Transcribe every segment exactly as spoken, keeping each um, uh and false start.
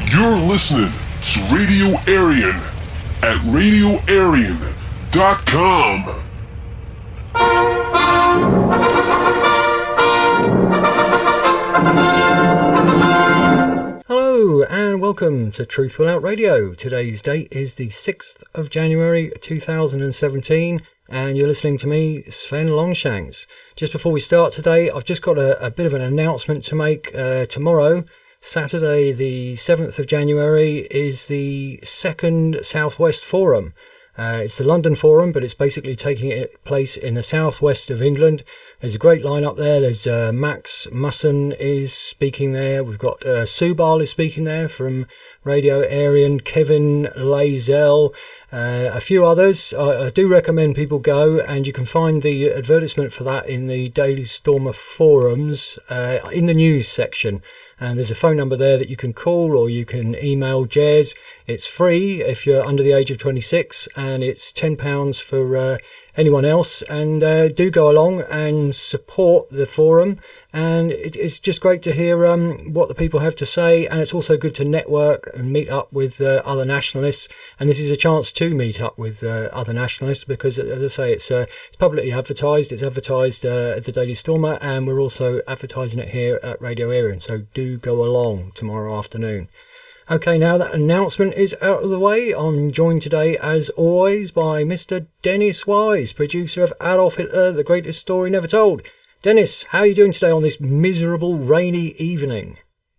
You're listening to Radio Aryan at radio aryan dot com. Hello and welcome to Truth Will Out Radio. Today's date is the sixth of January two thousand seventeen and you're listening to me, Sven Longshanks. Just before we start today, I've just got a, a bit of an announcement to make. Uh, tomorrow, Saturday the seventh of January, is the second Southwest Forum. Uh, it's the London Forum, but it's basically taking it place in the southwest of England. There's a great lineup there. There's uh, Max Musson is speaking there. We've got uh, Subal is speaking there from Radio Aryan, Kevin Lazell, uh, a few others. I, I do recommend people go, and you can find the advertisement for that in the Daily Stormer forums uh, in the news section. And there's a phone number there that you can call, or you can email Jez. It's free if you're under the age of twenty-six, and it's ten pounds for uh, anyone else. And uh, do go along and support the forum. And it, it's just great to hear um, what the people have to say. And it's also good to network and meet up with uh, other nationalists. And this is a chance to meet up with uh, other nationalists because, as I say, it's, uh, it's publicly advertised. It's advertised uh, at the Daily Stormer, and we're also advertising it here at Radio Aryan. So do go along tomorrow afternoon. Okay, now that announcement is out of the way, I'm joined today, as always, by Mister Dennis Wise, producer of Adolf Hitler, The Greatest Story Never Told. Dennis, how are you doing today on this miserable, rainy evening?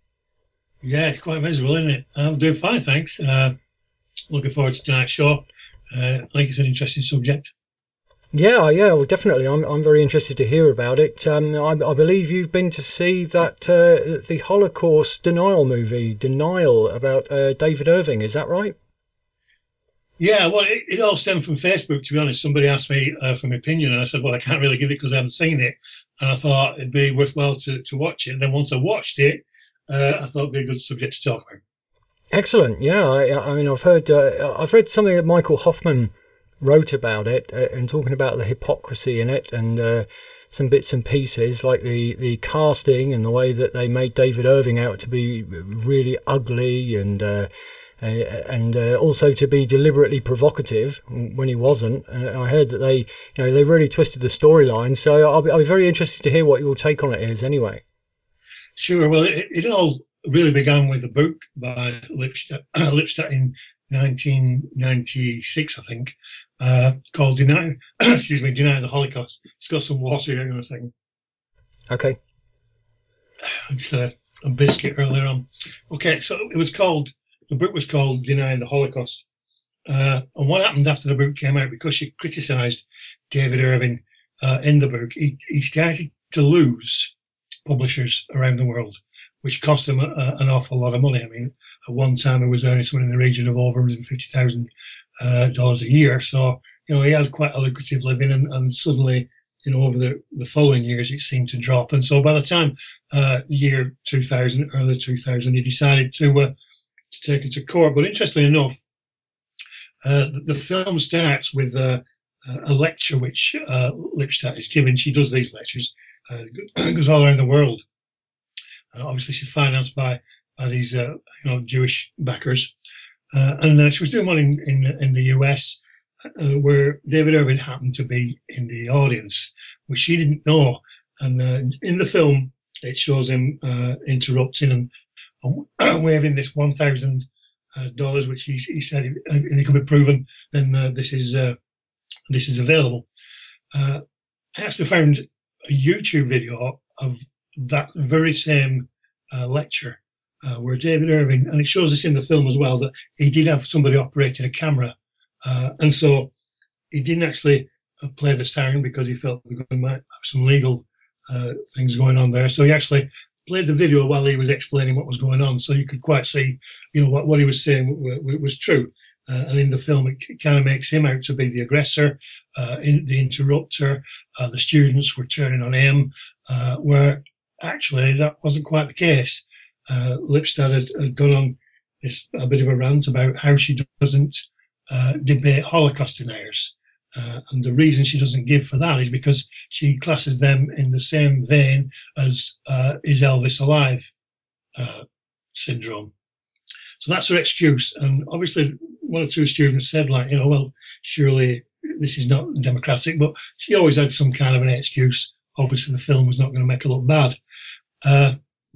Yeah, it's quite miserable, isn't it? I'm doing fine, thanks. Uh, looking forward to tonight's show. Uh, I think it's an interesting subject. Yeah, yeah, well, definitely. I'm I'm very interested to hear about it. Um, I, I believe you've been to see that uh, the Holocaust denial movie, Denial, about uh, David Irving. Is that right? Yeah, well, it, it all stemmed from Facebook, to be honest. Somebody asked me uh, for my opinion, and I said, well, I can't really give it because I haven't seen it. And I thought it'd be worthwhile to, to watch it. And then once I watched it, uh, I thought it'd be a good subject to talk about. Excellent. Yeah, I, I mean, I've heard, uh, I've read something that Michael Hoffman wrote about it uh, and talking about the hypocrisy in it, and uh, some bits and pieces like the, the casting and the way that they made David Irving out to be really ugly and uh, and uh, also to be deliberately provocative when he wasn't. And I heard that they, you know, they really twisted the storyline. So I'll be, I'll be very interested to hear what your take on it is anyway. Sure. Well, it, it all really began with a book by Lipstadt, Lipstadt in nineteen ninety-six, I think, uh, called Deny, excuse me, Deny the Holocaust. It's got some water here in a second. Okay. I just had a, a biscuit earlier on. Okay, so it was called, the book was called Denying the Holocaust. Uh, and what happened after the book came out, because she criticised David Irving uh, in the book, he, he started to lose publishers around the world, which cost him a, a, an awful lot of money. I mean, at one time he was earning something in the region of over one hundred fifty thousand dollars uh, a year. So, you know, he had quite a lucrative living, and, and suddenly, you know, over the, the following years, it seemed to drop. And so by the time, uh, year two thousand, early two thousand, he decided to, uh, to take it to court. But interestingly enough, uh, the, the film starts with uh, a lecture which uh, Lipstadt is giving. She does these lectures, uh, goes all around the world. Uh, obviously, she's financed by, by these, uh, you know, Jewish backers. Uh, and uh, she was doing one in, in, in the U S, uh, where David Irving happened to be in the audience, which she didn't know. And uh, in the film, it shows him uh, interrupting and uh, waving this one thousand dollars, which he, he said if it could be proven, then uh, this is uh, this is available. Uh, I actually found a YouTube video of that very same uh, lecture uh, where David Irving, and it shows us in the film as well, that he did have somebody operating a camera. Uh, and so he didn't actually uh, play the sound because he felt there might have some legal uh, things going on there. So he actually played the video while he was explaining what was going on. So you could quite see, you know, what, what he was saying w- w- was true. Uh, and in the film, it kind of makes him out to be the aggressor, uh, in, the interrupter. Uh, the students were turning on him, uh, where actually that wasn't quite the case. Uh, Lipstadt had, had gone on this a bit of a rant about how she doesn't uh, debate Holocaust deniers. Uh, and the reason she doesn't give for that is because she classes them in the same vein as uh, Is Elvis Alive uh, syndrome. So that's her excuse. And obviously, one or two students said, like, you know, well, surely this is not democratic, but she always had some kind of an excuse. Obviously, the film was not going to make her look bad. Uh,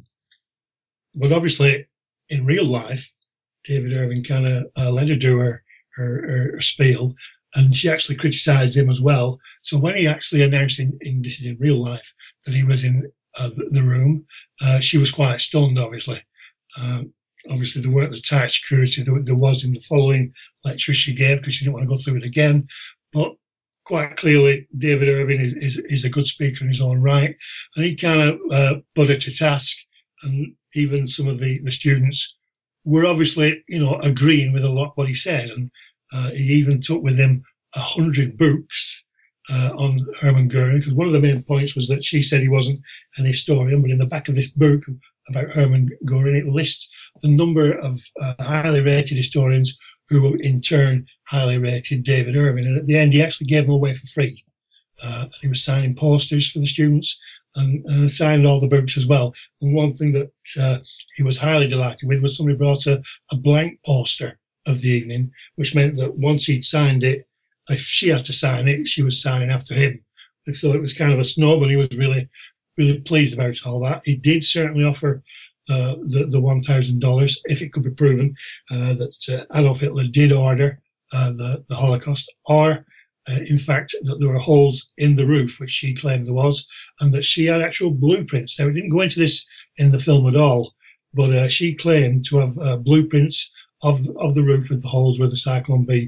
but obviously, in real life, David Irving kind of uh, let her do her, her, her spiel, and she actually criticised him as well. So when he actually announced, in, in this is in real life, that he was in uh, the, the room, uh, she was quite stunned, obviously. Um, obviously, there weren't the tight security that there was in the following lecture she gave, because she didn't want to go through it again. But quite clearly, David Irving is, is, is a good speaker in his own right, and he kind of uh, put her to task, and even some of the, the students were obviously, you know, agreeing with a lot what he said, and uh, he even took with him a hundred books uh, on Hermann Goering, because one of the main points was that she said he wasn't an historian, but in the back of this book about Hermann Goering, it lists the number of uh, highly rated historians who in turn highly rated David Irving. And at the end, he actually gave them away for free. Uh, he was signing posters for the students and, and signed all the books as well. And one thing that uh, he was highly delighted with was somebody brought a, a blank poster of the evening, which meant that once he'd signed it, if she had to sign it, she was signing after him. So it was kind of a snub, and he was really, really pleased about all that. He did certainly offer Uh, the, the one thousand dollars, if it could be proven uh, that uh, Adolf Hitler did order uh, the, the Holocaust, or uh, in fact that there were holes in the roof, which she claimed there was, and that she had actual blueprints. Now, we didn't go into this in the film at all, but uh, she claimed to have uh, blueprints of, of the roof with the holes where the Cyclone B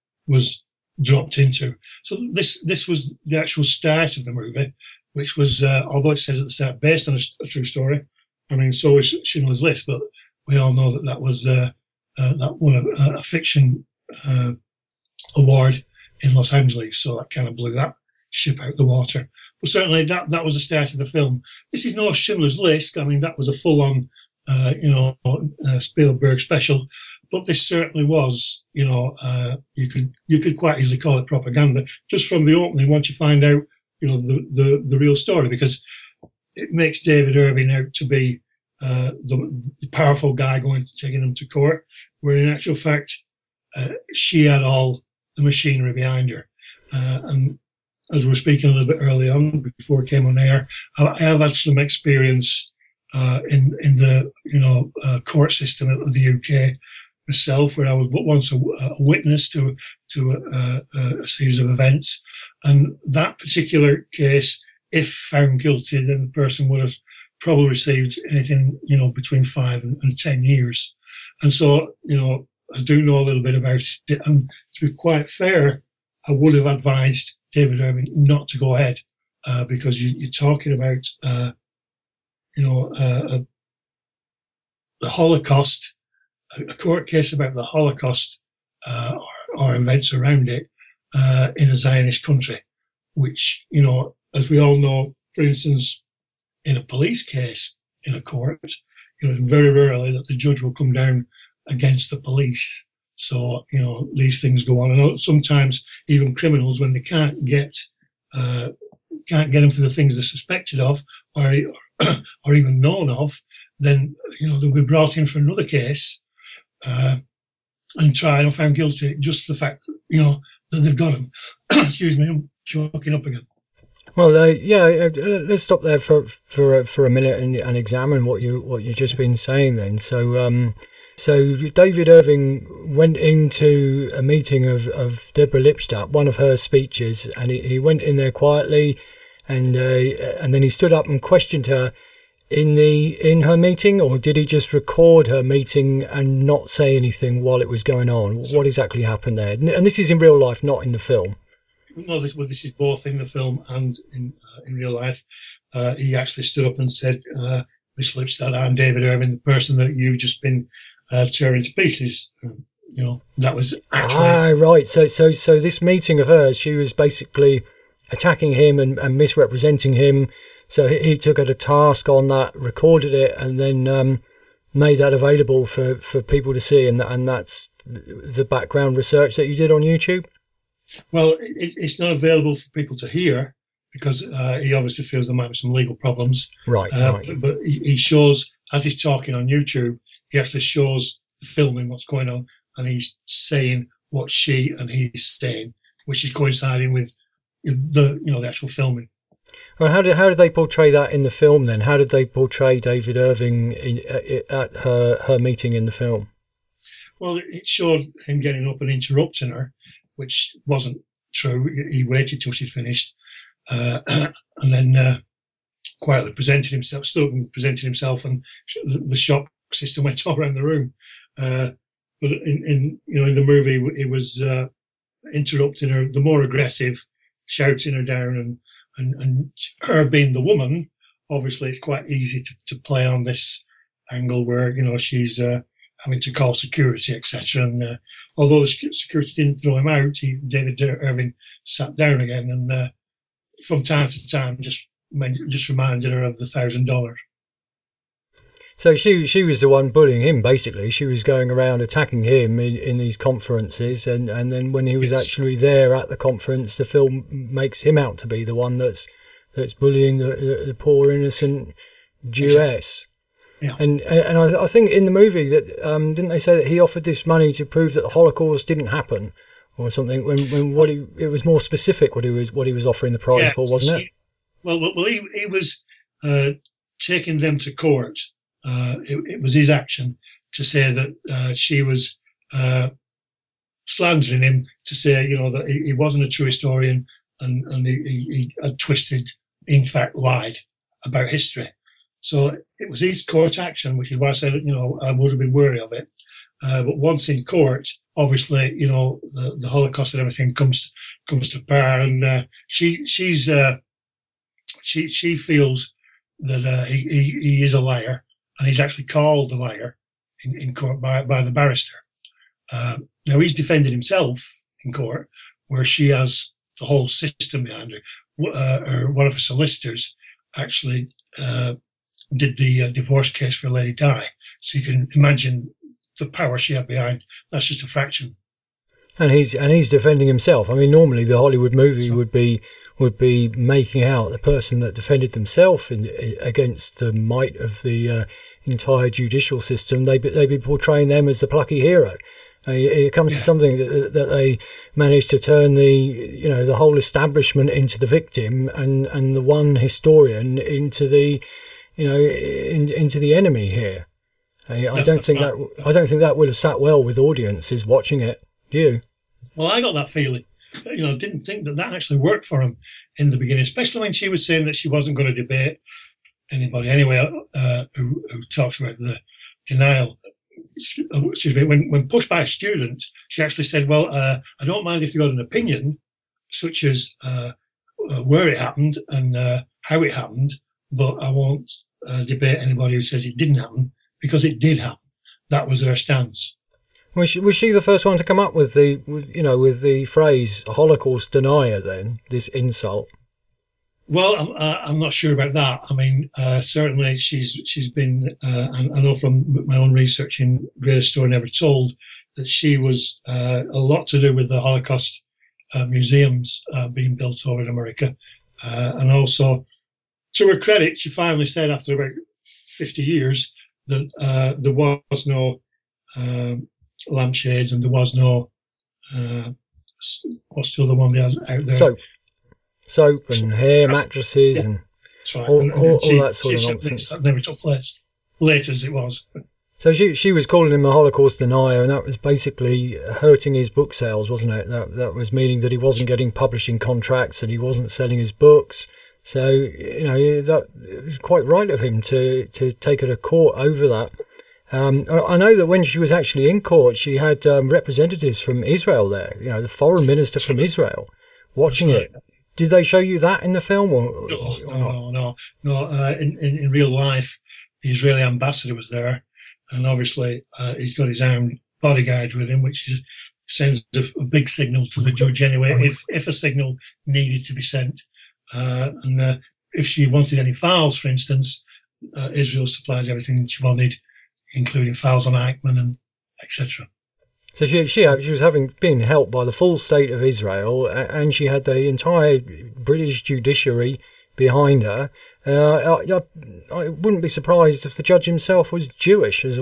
was dropped into. So this this was the actual start of the movie, which was, uh, although it says at the start, based on a, a true story. I mean, so is Schindler's List, but we all know that that was uh, uh, that won a, a fiction uh, award in Los Angeles, so that kind of blew that ship out the water. But certainly that, that was the start of the film. This is no Schindler's List. I mean, that was a full-on, uh, you know, uh, Spielberg special, but this certainly was, you know, uh, you could you could quite easily call it propaganda just from the opening once you find out, you know, the the, the real story, because it makes David Irving out to be uh, the, the powerful guy going to taking him to court, where in actual fact, uh, she had all the machinery behind her. Uh, and as we were speaking a little bit early on, before it came on air, I, I have had some experience uh, in in the you know uh, court system of the U K myself, where I was once a, a witness to to a, a, a series of events, and that particular case, if found guilty, then the person would have probably received anything, you know, between five and, and ten years. And so, you know, I do know a little bit about it. And to be quite fair, I would have advised David Irving not to go ahead uh, because you, you're talking about, uh, you know, uh, uh, the Holocaust, a court case about the Holocaust uh, or, or events around it uh, in a Zionist country, which, you know, as we all know, for instance, in a police case in a court, you know, it's very rarely that the judge will come down against the police. So, you know, these things go on. And sometimes even criminals, when they can't get uh, can't get them for the things they're suspected of or, or even known of, then, you know, they'll be brought in for another case uh, and tried or found guilty just for the fact, you know, that they've got them. Excuse me, I'm choking up again. Well, uh, yeah, uh, let's stop there for for uh, for a minute and, and examine what you what you've just been saying. Then, so um, so David Irving went into a meeting of, of Deborah Lipstadt, one of her speeches, and he, he went in there quietly, and uh, and then he stood up and questioned her in the in her meeting, or did he just record her meeting and not say anything while it was going on? What exactly happened there? And this is in real life, not in the film. No, this, well, this is both in the film and in uh, in real life. Uh, he actually stood up and said, uh, Miss Lipstadt, I'm David Irving, the person that you've just been uh, tearing to pieces. Um, you know, that was actually... Ah, right. So so, so this meeting of hers, she was basically attacking him and, and misrepresenting him. So he, he took her to task on that, recorded it, and then um, made that available for, for people to see. And, and that's the background research that you did on YouTube? Well, it, it's not available for people to hear because uh, he obviously feels there might be some legal problems. Right, uh, right. But, but he shows, as he's talking on YouTube, he actually shows filming what's going on, and he's saying what she and he's saying, which is coinciding with the you know the actual filming. Well, how did how did they portray that in the film then? How did they portray David Irving in, at her her meeting in the film? Well, it showed him getting up and interrupting her, which wasn't true. He waited till she'd finished, uh, and then uh, quietly presented himself, stood and presented himself, and the shock system went all around the room. Uh, but in, in you know in the movie, it was uh, interrupting her, the more aggressive, shouting her down, and and, and her being the woman. Obviously, it's quite easy to, to play on this angle where you know she's. Uh, having to call security, et cetera. And uh, although the security didn't throw him out, he, David Irving sat down again, and uh, from time to time just just reminded her of the thousand dollars. So she she was the one bullying him, basically. She was going around attacking him in, in these conferences, and, and then when he was yes. actually there at the conference, the film makes him out to be the one that's that's bullying the, the, the poor innocent Jewess. Yeah. And and I, I think in the movie that um, didn't they say that he offered this money to prove that the Holocaust didn't happen or something? When when what he it was more specific what he was what he was offering the prize yeah, for, wasn't he, it? Well, well, he he was uh, taking them to court. Uh, it, it was his action to say that uh, she was uh, slandering him, to say you know that he, he wasn't a true historian, and and he, he, he had twisted, in fact, lied about history. So it was his court action, which is why I said, you know, I would have been wary of it. Uh, but once in court, obviously, you know, the, the Holocaust and everything comes comes to bear, and uh, she she's uh, she she feels that uh, he, he he is a liar, and he's actually called a liar in, in court by by the barrister. Uh, now he's defended himself in court, where she has the whole system behind her. Uh, or one of her solicitors actually. Uh, did the uh, divorce case for Lady Di. So you can imagine the power she had behind. That's just a fraction. And he's and he's defending himself. I mean, normally the Hollywood movie so, would be would be making out the person that defended themselves in, against the might of the uh, entire judicial system. They they'd be portraying them as the plucky hero. Uh, it comes yeah. to something that that they managed to turn the you know the whole establishment into the victim, and, and the one historian into the you know, in, into the enemy here. I, I don't think right. that I don't think that would have sat well with audiences watching it. Do you? Well, I got that feeling. You know, didn't think that that actually worked for him in the beginning, especially when she was saying that she wasn't going to debate anybody anyway. Uh, who, who talks about the denial? Excuse me. When when pushed by a student, she actually said, "Well, uh, I don't mind if you got an opinion, such as uh, uh, where it happened and uh, how it happened." But I won't uh, debate anybody who says it didn't happen, because it did happen. That was her stance. Was she, was she the first one to come up with the, you know, with the phrase Holocaust denier then, this insult? Well, I'm, uh, I'm not sure about that. I mean, uh, certainly she's she's been, uh, I, I know from my own research in Greatest Story Never Told, that she was uh, a lot to do with the Holocaust uh, museums uh, being built over in America. Uh, and also, to her credit, she finally said after about fifty years that uh, there was no um, lampshades and there was no, uh, what's the other one they had out there? Soap. Soap and hair mattresses yeah. and right. all, and, and all, she, all that sort she, of nonsense. That never took place, late as it was. So she she was calling him a Holocaust denier, and that was basically hurting his book sales, wasn't it? That that was meaning that he wasn't getting publishing contracts and he wasn't selling his books. So, you know, that it was quite right of him to, to take her to court over that. Um, I know that when she was actually in court, she had um, representatives from Israel there, you know, the foreign minister from Israel watching it. Did they show you that in the film? Or, no, or no, no, no. Uh, in, in, in real life, the Israeli ambassador was there, and obviously uh, he's got his armed bodyguards with him, which is, sends a, a big signal to the judge anyway, if, if a signal needed to be sent. Uh, and uh, if she wanted any files, for instance, uh, Israel supplied everything she wanted, including files on Eichmann and et cetera. So she she she was having been helped by the full state of Israel, and she had the entire British judiciary behind her. Uh, I, I wouldn't be surprised if the judge himself was Jewish as well.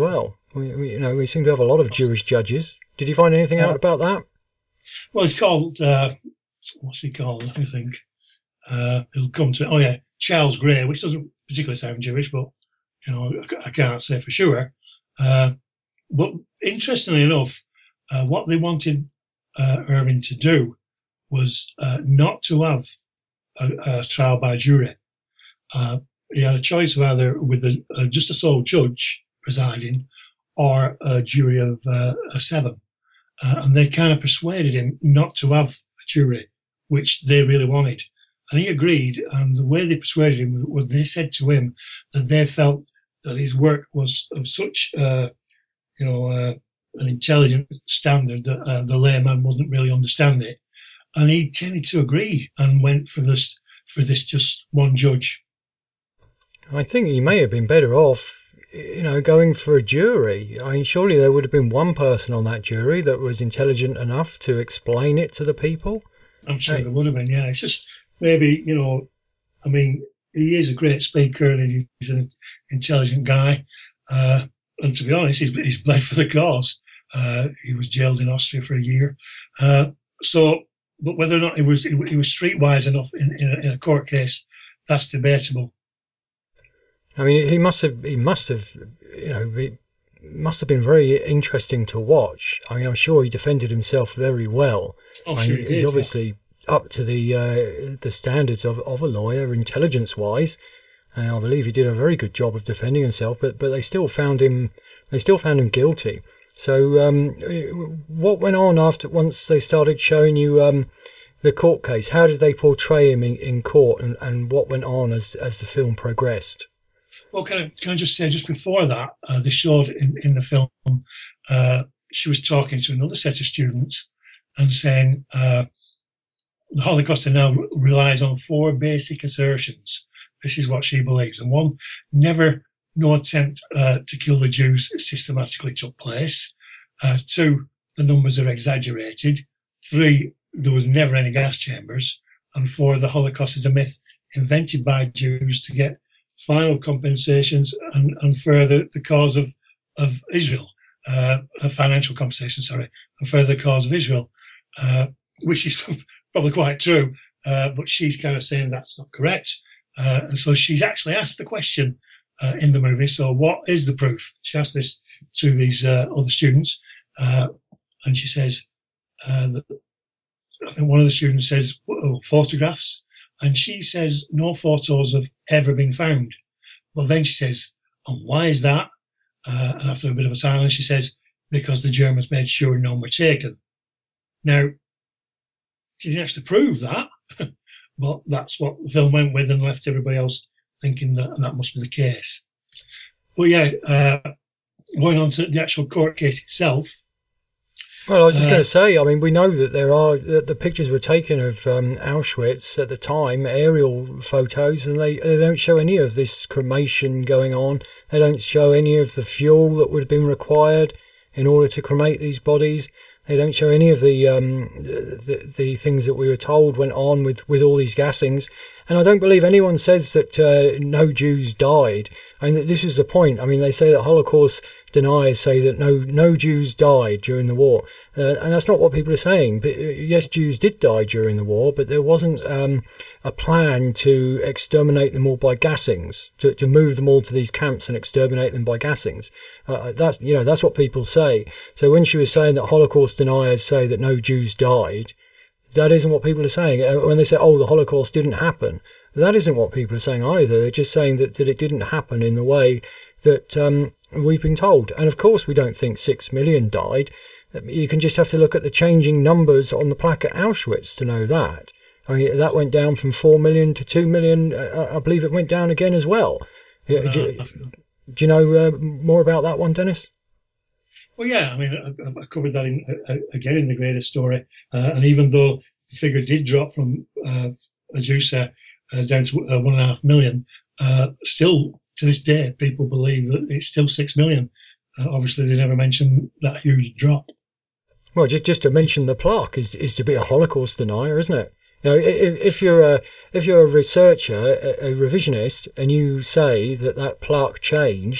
We, we, you know, we seem to have a lot of Jewish judges. Did you find anything out uh, about that? Well, it's called, uh, what's he called? Let me think. Uh, it'll come to, oh yeah, Charles Gray, which doesn't particularly sound Jewish, but, you know, I, I can't say for sure. Uh, but interestingly enough, uh, what they wanted uh, Irving to do was uh, not to have a, a trial by jury. Uh, he had a choice of either with a, uh, just a sole judge presiding or a jury of uh, a seven. Uh, and they kind of persuaded him not to have a jury, which they really wanted. And he agreed. And the way they persuaded him was, was they said to him that they felt that his work was of such, uh, you know, uh, an intelligent standard that uh, the layman wouldn't really understand it. And he tended to agree and went for this, for this just one judge. I think he may have been better off, you know, going for a jury. I mean, surely there would have been one person on that jury that was intelligent enough to explain it to the people. I'm sure hey. there would have been, yeah. It's just maybe, you know, I mean, he is a great speaker and he's an intelligent guy. Uh, and to be honest, he's, he's bled for the cause. Uh, he was jailed in Austria for a year. Uh, so, but whether or not he was, he, he was streetwise enough in, in, a, in a court case, that's debatable. I mean, he must have, he must have, you know, it must have been very interesting to watch. I mean, I'm sure he defended himself very well. Oh, I sure mean, he he's did, obviously yeah. up to the uh, the standards of, of a lawyer, intelligence-wise. Uh, I believe he did a very good job of defending himself, but but they still found him, they still found him guilty. So, um, what went on after once they started showing you um, the court case? How did they portray him in, in court, and, and what went on as as the film progressed? Well, can I, can I just say, just before that, uh, they showed in, in the film, uh, she was talking to another set of students and saying uh, the Holocaust now relies on four basic assertions. This is what she believes. And one, never, no attempt uh, to kill the Jews systematically took place. Uh, two, the numbers are exaggerated. Three, there was never any gas chambers. And four, the Holocaust is a myth invented by Jews to get final compensations and, and further the cause of, of Israel, uh, a financial compensation, sorry, and further the cause of Israel, uh, which is probably quite true, uh, but she's kind of saying that's not correct. Uh, and so she's actually asked the question uh, in the movie, so what is the proof? She asked this to these uh, other students, uh, and she says, uh, that, I think one of the students says, oh, photographs. And she says no photos have ever been found. Well, then she says, and why is that? Uh, and after a bit of a silence, she says, because the Germans made sure none were taken. Now, she didn't actually prove that, but that's what the film went with and left everybody else thinking that that must be the case. But yeah, uh, going on to the actual court case itself, Well, I was just Uh, going to say, I mean, we know that there are, that the pictures were taken of um, Auschwitz at the time, aerial photos, and they, they don't show any of this cremation going on. They don't show any of the fuel that would have been required in order to cremate these bodies. They don't show any of the, um, the the things that we were told went on with, with all these gassings. And I don't believe anyone says that uh, no Jews died. I mean, this is the point. I mean, they say that Holocaust deniers say that no no Jews died during the war. Uh, and that's not what people are saying. But, uh, yes, Jews did die during the war, but there wasn't um, a plan to exterminate them all by gassings, to, to move them all to these camps and exterminate them by gassings. Uh, that's, you know, that's what people say. So when she was saying that Holocaust deniers say that no Jews died, that isn't what people are saying. When they say, oh, the Holocaust didn't happen, that isn't what people are saying either. They're just saying that, that it didn't happen in the way that um, we've been told. And of course, we don't think six million died. You can just have to look at the changing numbers on the plaque at Auschwitz to know that. I mean, that went down from four million to two million. Uh, I believe it went down again as well. Uh, do, you, do you know uh, more about that one, Dennis? Well, yeah, I mean, I, I covered that in, uh, again in the greater story. Uh, and even though the figure did drop from, uh, as you say, uh, down to uh, one and a half million, uh, still to this day, people believe that it's still six million. Uh, obviously, they never mention that huge drop. Well, just just to mention the plaque is, is to be a Holocaust denier, isn't it? You know, if, if you're a if you're a researcher, a, a revisionist, and you say that that plaque changed,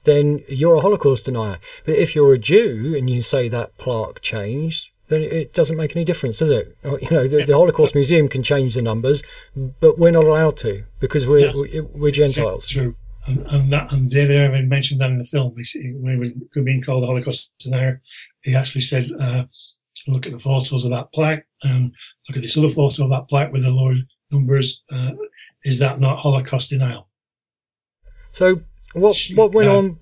then you're a Holocaust denier. But if you're a Jew and you say that plaque changed, then it doesn't make any difference, does it? You know, the, the Holocaust Museum can change the numbers, but we're not allowed to because we're we're, we're Gentiles. True, and, and that and David Irving mentioned that in the film when he was being called a Holocaust denier. He actually said, uh, "Look at the photos of that plaque, and look at this other photo of that plaque with the lower numbers. Uh, is that not Holocaust denial?" So what what went on?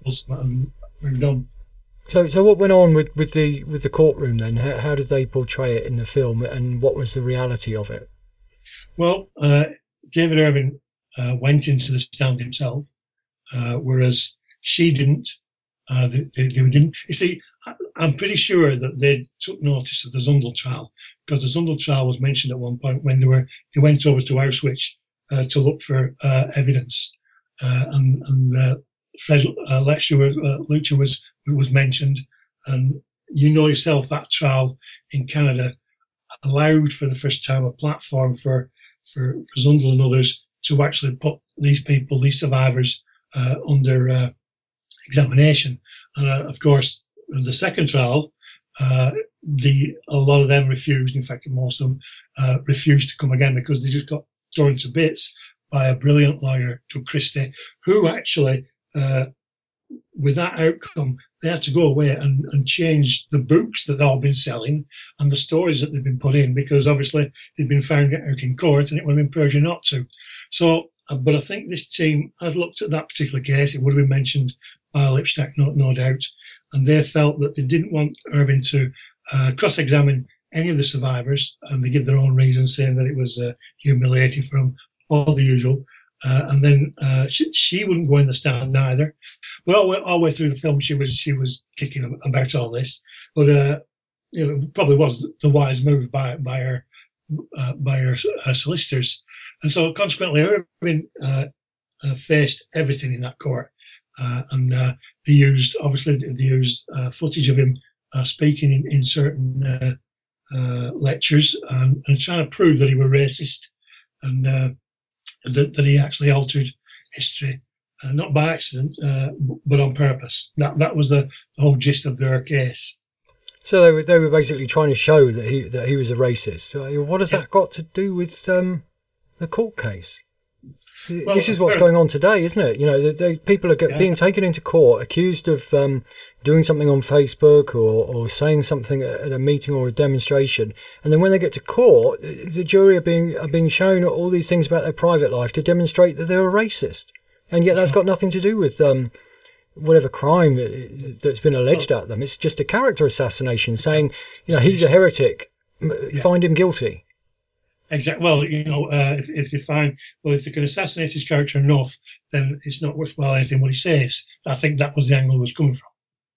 Moved on. So, so what went on with, with the with the courtroom then? How, how did they portray it in the film, and what was the reality of it? Well, uh, David Irving uh, went into the stand himself, uh, whereas she didn't. Uh, they, they, they didn't. You see, I'm pretty sure that they took notice of the Zundel trial because the Zundel trial was mentioned at one point when they were they went over to Auschwitz uh, to look for uh, evidence, uh, and and uh, Fred uh, Lecture, uh, Lucha was. Who was mentioned, and you know yourself that trial in Canada allowed for the first time a platform for for, for Zundel and others to actually put these people, these survivors, uh, under uh, examination. And uh, of course, the second trial, uh, the a lot of them refused. In fact, most of them uh, refused to come again because they just got torn to bits by a brilliant lawyer, Doug Christie, who actually. Uh, with that outcome, they had to go away and, and change the books that they've all been selling and the stories that they've been put in because obviously they'd been found out in court and it would have been perjury not to. So, but I think this team had looked at that particular case. It would have been mentioned by Lipstadt, no, no doubt. And they felt that they didn't want Irving to uh, cross-examine any of the survivors, and they give their own reasons saying that it was uh, humiliating for them, all the usual. Uh, and then uh, she, she wouldn't go in the stand either. But all, all the way through the film, she was she was kicking about all this. But uh, you know, it probably was the wise move by by her uh, by her, her solicitors. And so consequently, Irving uh, uh, faced everything in that court, uh, and uh, they used obviously they used uh, footage of him uh, speaking in, in certain uh, uh, lectures and, and trying to prove that he was racist and. Uh, That, that he actually altered history, uh, not by accident, uh, but on purpose. That that was the, the whole gist of their case. So they were they were basically trying to show that he that he was a racist. What has yeah. that got to do with um, the court case? Well, this is what's going on today, isn't it? You know, the, the people are yeah. being taken into court, accused of um, doing something on Facebook or, or saying something at a meeting or a demonstration, and then when they get to court, the jury are being are being shown all these things about their private life to demonstrate that they're a racist, and yet that's got nothing to do with um, whatever crime that's been alleged at them. It's just a character assassination, saying, you know, he's a heretic, yeah. find him guilty. Exactly. Well, you know, uh, if, if they find, well, if they can assassinate his character enough, then it's not worthwhile anything what he says. I think that was the angle it was coming from.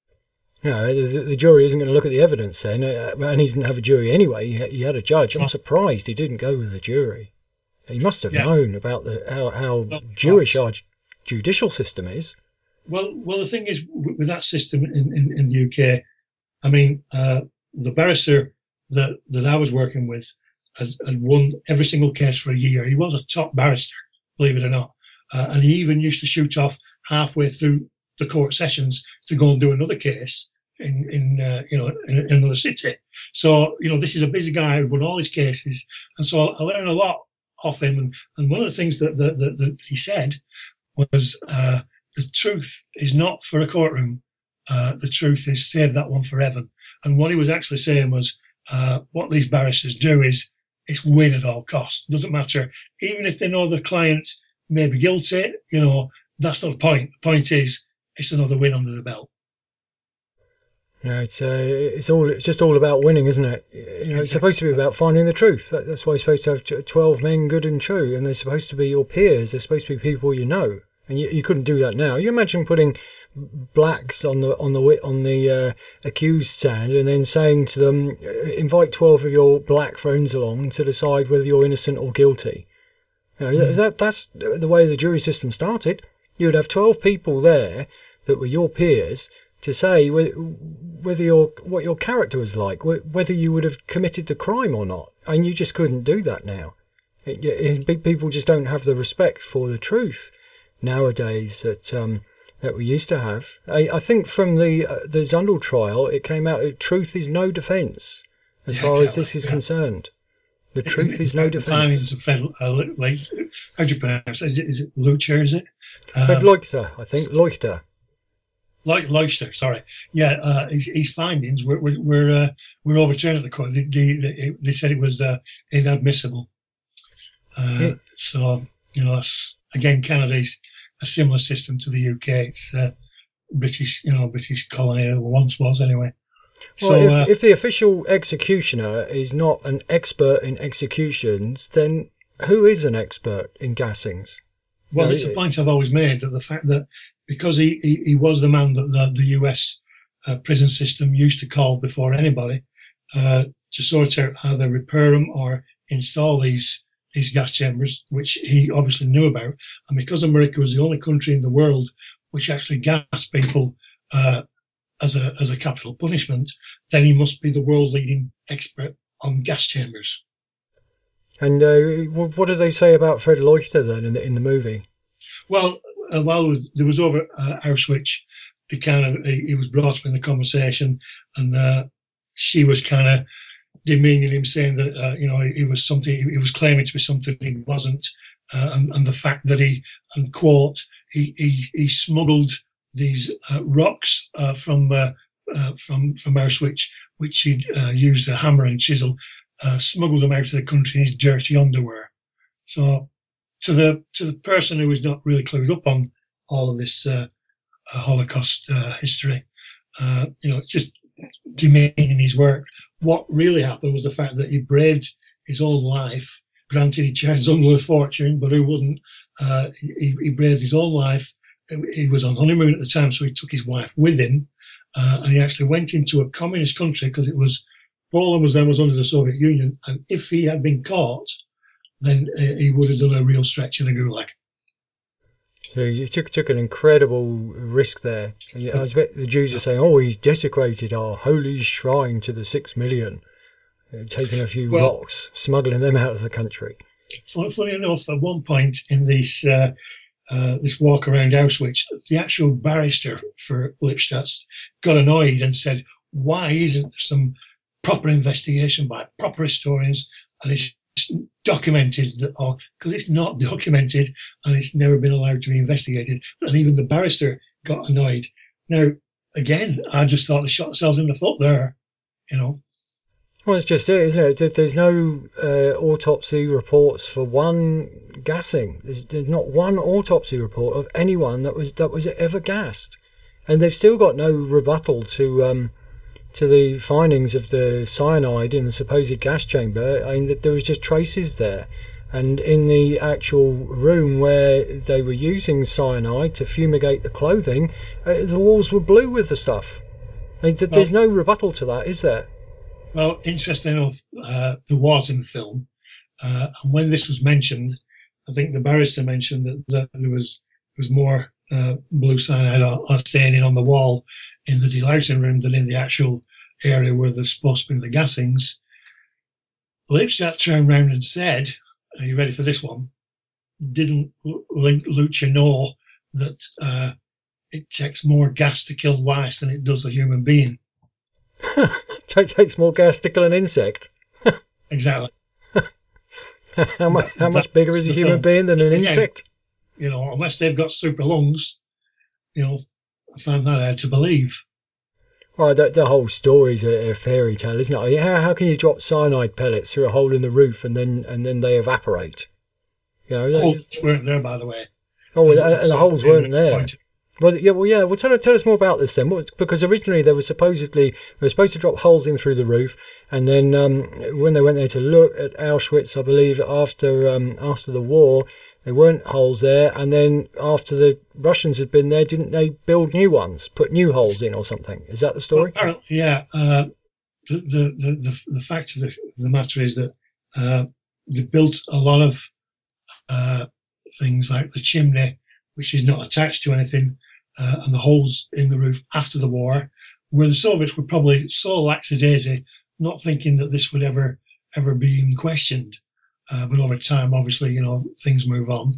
No, the, the jury isn't going to look at the evidence then, uh, and he didn't have a jury anyway. He had, he had a judge. I'm surprised he didn't go with the jury. He must have yeah. known about the how, how well, Jewish our judicial system is. Well, well, the thing is, with that system in, in, in the U K, I mean, uh, the barrister that, that I was working with, Had, had won every single case for a year. He was a top barrister, believe it or not. Uh, and he even used to shoot off halfway through the court sessions to go and do another case in, in uh, you know, in, in another city. So, you know, this is a busy guy who won all his cases. And so I learned a lot off him. And, and one of the things that, that, that, that he said was uh, the truth is not for a courtroom. Uh, the truth is save that one for heaven. And what he was actually saying was uh, what these barristers do is it's win at all costs. Doesn't matter. Even if they know the client may be guilty, you know, that's not the point. The point is it's another win under the belt. Yeah, it's uh, it's all it's just all about winning, isn't it? You know, it's supposed to be about finding the truth. That's why you're supposed to have twelve men, good and true, and they're supposed to be your peers. They're supposed to be people you know, and you, you couldn't do that now. You imagine putting blacks on the on the on the uh, accused stand and then saying to them, invite twelve of your black friends along to decide whether you're innocent or guilty. You know, mm. that that's the way the jury system started. You would have twelve people there that were your peers to say whether your what your character was like, whether you would have committed the crime or not, and you just couldn't do that now. It, it, people just don't have the respect for the truth nowadays that um, that we used to have. I, I think from the uh, the Zundel trial, it came out, truth is no defence, as Yeah, far as exactly, this is yeah. concerned. The truth is In no fact, the findings defence. of Fred, uh, like, how do you pronounce it? Is it, is it Lucher, is it? Fred Um, Leuchter, I think, Leuchter. Like Leuchter, sorry. Yeah, uh, his, his findings were were were, uh, were overturned at the court. They, they, they said it was uh, inadmissible. Uh, Yeah. So, you know, it's, again, Canada's a similar system to the U K. It's uh, British, you know, British colony, or once was anyway. Well, So, if, uh, if the official executioner is not an expert in executions, then who is an expert in gassings? well, No, it's the it- point I've always made, that the fact that because he, he, he was the man that the, the U S uh, prison system used to call before anybody uh, to sort out how they repair them or install these these gas chambers, which he obviously knew about. And because America was the only country in the world which actually gassed people uh, as a as a capital punishment, then he must be the world leading expert on gas chambers. And uh, wh- what do they say about Fred Leuchter then in the, in the movie? Well, uh, while there was over uh, Auschwitz, the kind of he, he was brought up in the conversation, and uh, she was kind of demeaning him, saying that uh, you know he, he was something, he was claiming to be something he wasn't, uh, and, and the fact that he, and quote, he he, he smuggled these uh, rocks uh, from uh, uh, from from Auschwitz, which he'd uh, used a hammer and chisel, uh, smuggled them out of the country in his dirty underwear. So. To the to the person who is not really clued up on all of this uh, uh, Holocaust uh, history, uh, you know, just demeaning his work. What really happened was the fact that he braved his own life. Granted, he charged Zundel a fortune, but who wouldn't? Uh, he, he braved his own life. He was on honeymoon at the time, so he took his wife with him, uh, and he actually went into a communist country because it was Poland was then was under the Soviet Union, and if he had been caught, then uh, he would have done a real stretch in a gulag. So you took took an incredible risk there. And I was bet the Jews are saying, "Oh, he desecrated our holy shrine to the six million, uh, taking a few Well- rocks, smuggling them out of the country." Funny, funny enough, at one point in this uh, uh, this walk around Auschwitz, the actual barrister for Lipstadt got annoyed and said, "Why isn't there some proper investigation by proper historians and it's documented, or because it's not documented and it's never been allowed to be investigated?" And even the barrister got annoyed. Now, again, I just thought they shot themselves in the foot there, you know. Well, it's just it, isn't it? There- There's no uh, autopsy reports for one gassing. There's, there's not one autopsy report of anyone that was that was ever gassed, and they've still got no rebuttal to um, to the findings of the cyanide in the supposed gas chamber. I mean, that there was just traces there, and in the actual room where they were using cyanide to fumigate the clothing, uh, the walls were blue with the stuff. I mean, th- there's no rebuttal to that, is there? Well, interesting enough, uh, there was in the film, uh, and when this was mentioned, I think the barrister mentioned that, that there was there was more uh, blue cyanide or, or staining on the wall in the delousing room than in the actual area where there's supposed to be the gassings. Lipstadt turned round and said, "Are you ready for this one? Didn't Lucha know that uh, it takes more gas to kill lice than it does a human being?" It takes more gas to kill an insect. Exactly. how much how much That's bigger is a the human film. being than an Yeah. insect? You know, unless they've got super lungs, you know, I find that hard to believe. Well, the, the whole story's a, a fairy tale, isn't it? I mean, how, how can you drop cyanide pellets through a hole in the roof and then and then they evaporate? You know, Holes weren't there, by the way. oh, As- and, as the holes something weren't that there. pointed- Well, yeah, well, yeah. Well, tell, tell us more about this then, what, because originally they were supposedly they were supposed to drop holes in through the roof, and then um, when they went there to look at Auschwitz, I believe after um, after the war, there weren't holes there, and then after the Russians had been there, didn't they build new ones, put new holes in or something? Is that the story? Well, apparently, yeah. Uh, the, the, the, the, the fact of the, the matter is that uh, they built a lot of uh, things like the chimney, which is not attached to anything, uh, and the holes in the roof after the war, where the Soviets were probably so lackadaisy, not thinking that this would ever, ever be even questioned. Uh, but over time, obviously, you know, things move on.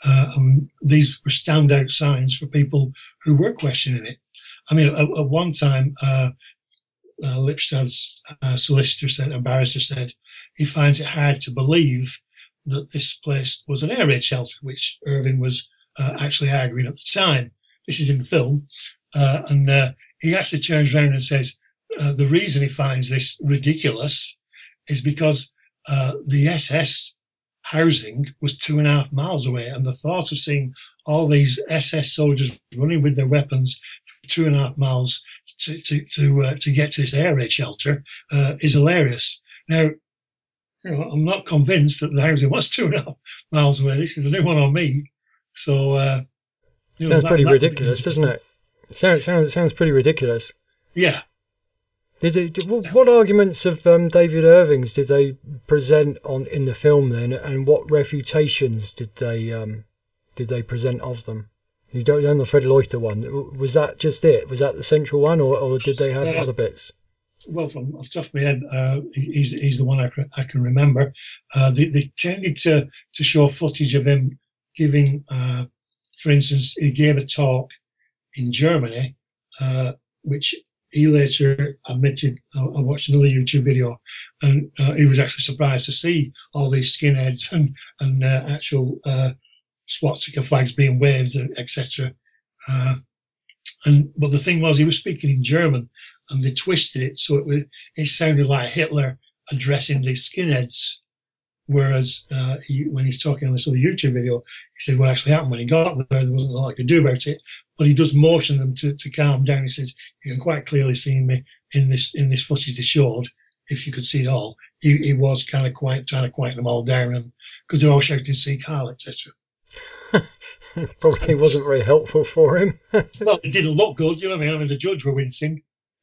Uh, and these were standout signs for people who were questioning it. I mean, at, at one time, uh, uh, Lipstad's uh, solicitor said, a barrister said, he finds it hard to believe that this place was an air raid shelter, which Irving was uh, actually arguing at the time. This is in the film. Uh, and uh, he actually turns around and says uh, the reason he finds this ridiculous is because uh, the S S housing was two and a half miles away, and the thought of seeing all these S S soldiers running with their weapons for two and a half miles to to to, uh, to get to this air raid shelter uh, is hilarious. Now, you know, I'm not convinced that the housing was two and a half miles away. This is a new one on me. So, uh, you sounds know, that, pretty that ridiculous, doesn't it? Sounds sounds sounds pretty ridiculous. Yeah. Did it, did, what arguments of um, David Irving's did they present on in the film then, and what refutations did they um, did they present of them? You don't know the Fred Loiter one. Was that just it? Was that the central one, or, or did they have uh, other bits? Well, from off the top of my head, uh, he's he's the one I can, I can remember. Uh, they, they tended to to show footage of him giving, uh, for instance, he gave a talk in Germany, uh, which he later admitted. I, I watched another YouTube video, and uh, he was actually surprised to see all these skinheads and and uh, actual uh, swastika flags being waved, et cetera. Uh, and but the thing was, he was speaking in German, and they twisted it so it was, it sounded like Hitler addressing these skinheads. Whereas uh, he, when he's talking on this other YouTube video, he said what actually happened when he got there. There wasn't a lot I could do about it, but he does motion them to, to calm down. He says, "You can quite clearly see me in this in this footage they showed. If you could see it all, he, he was kind of quiet, trying to quiet them all down, and because they're all shouting 'Sieg Heil,' et cetera" Probably wasn't very helpful for him. Well, it didn't look good. You know what I mean? I mean, the judge were wincing.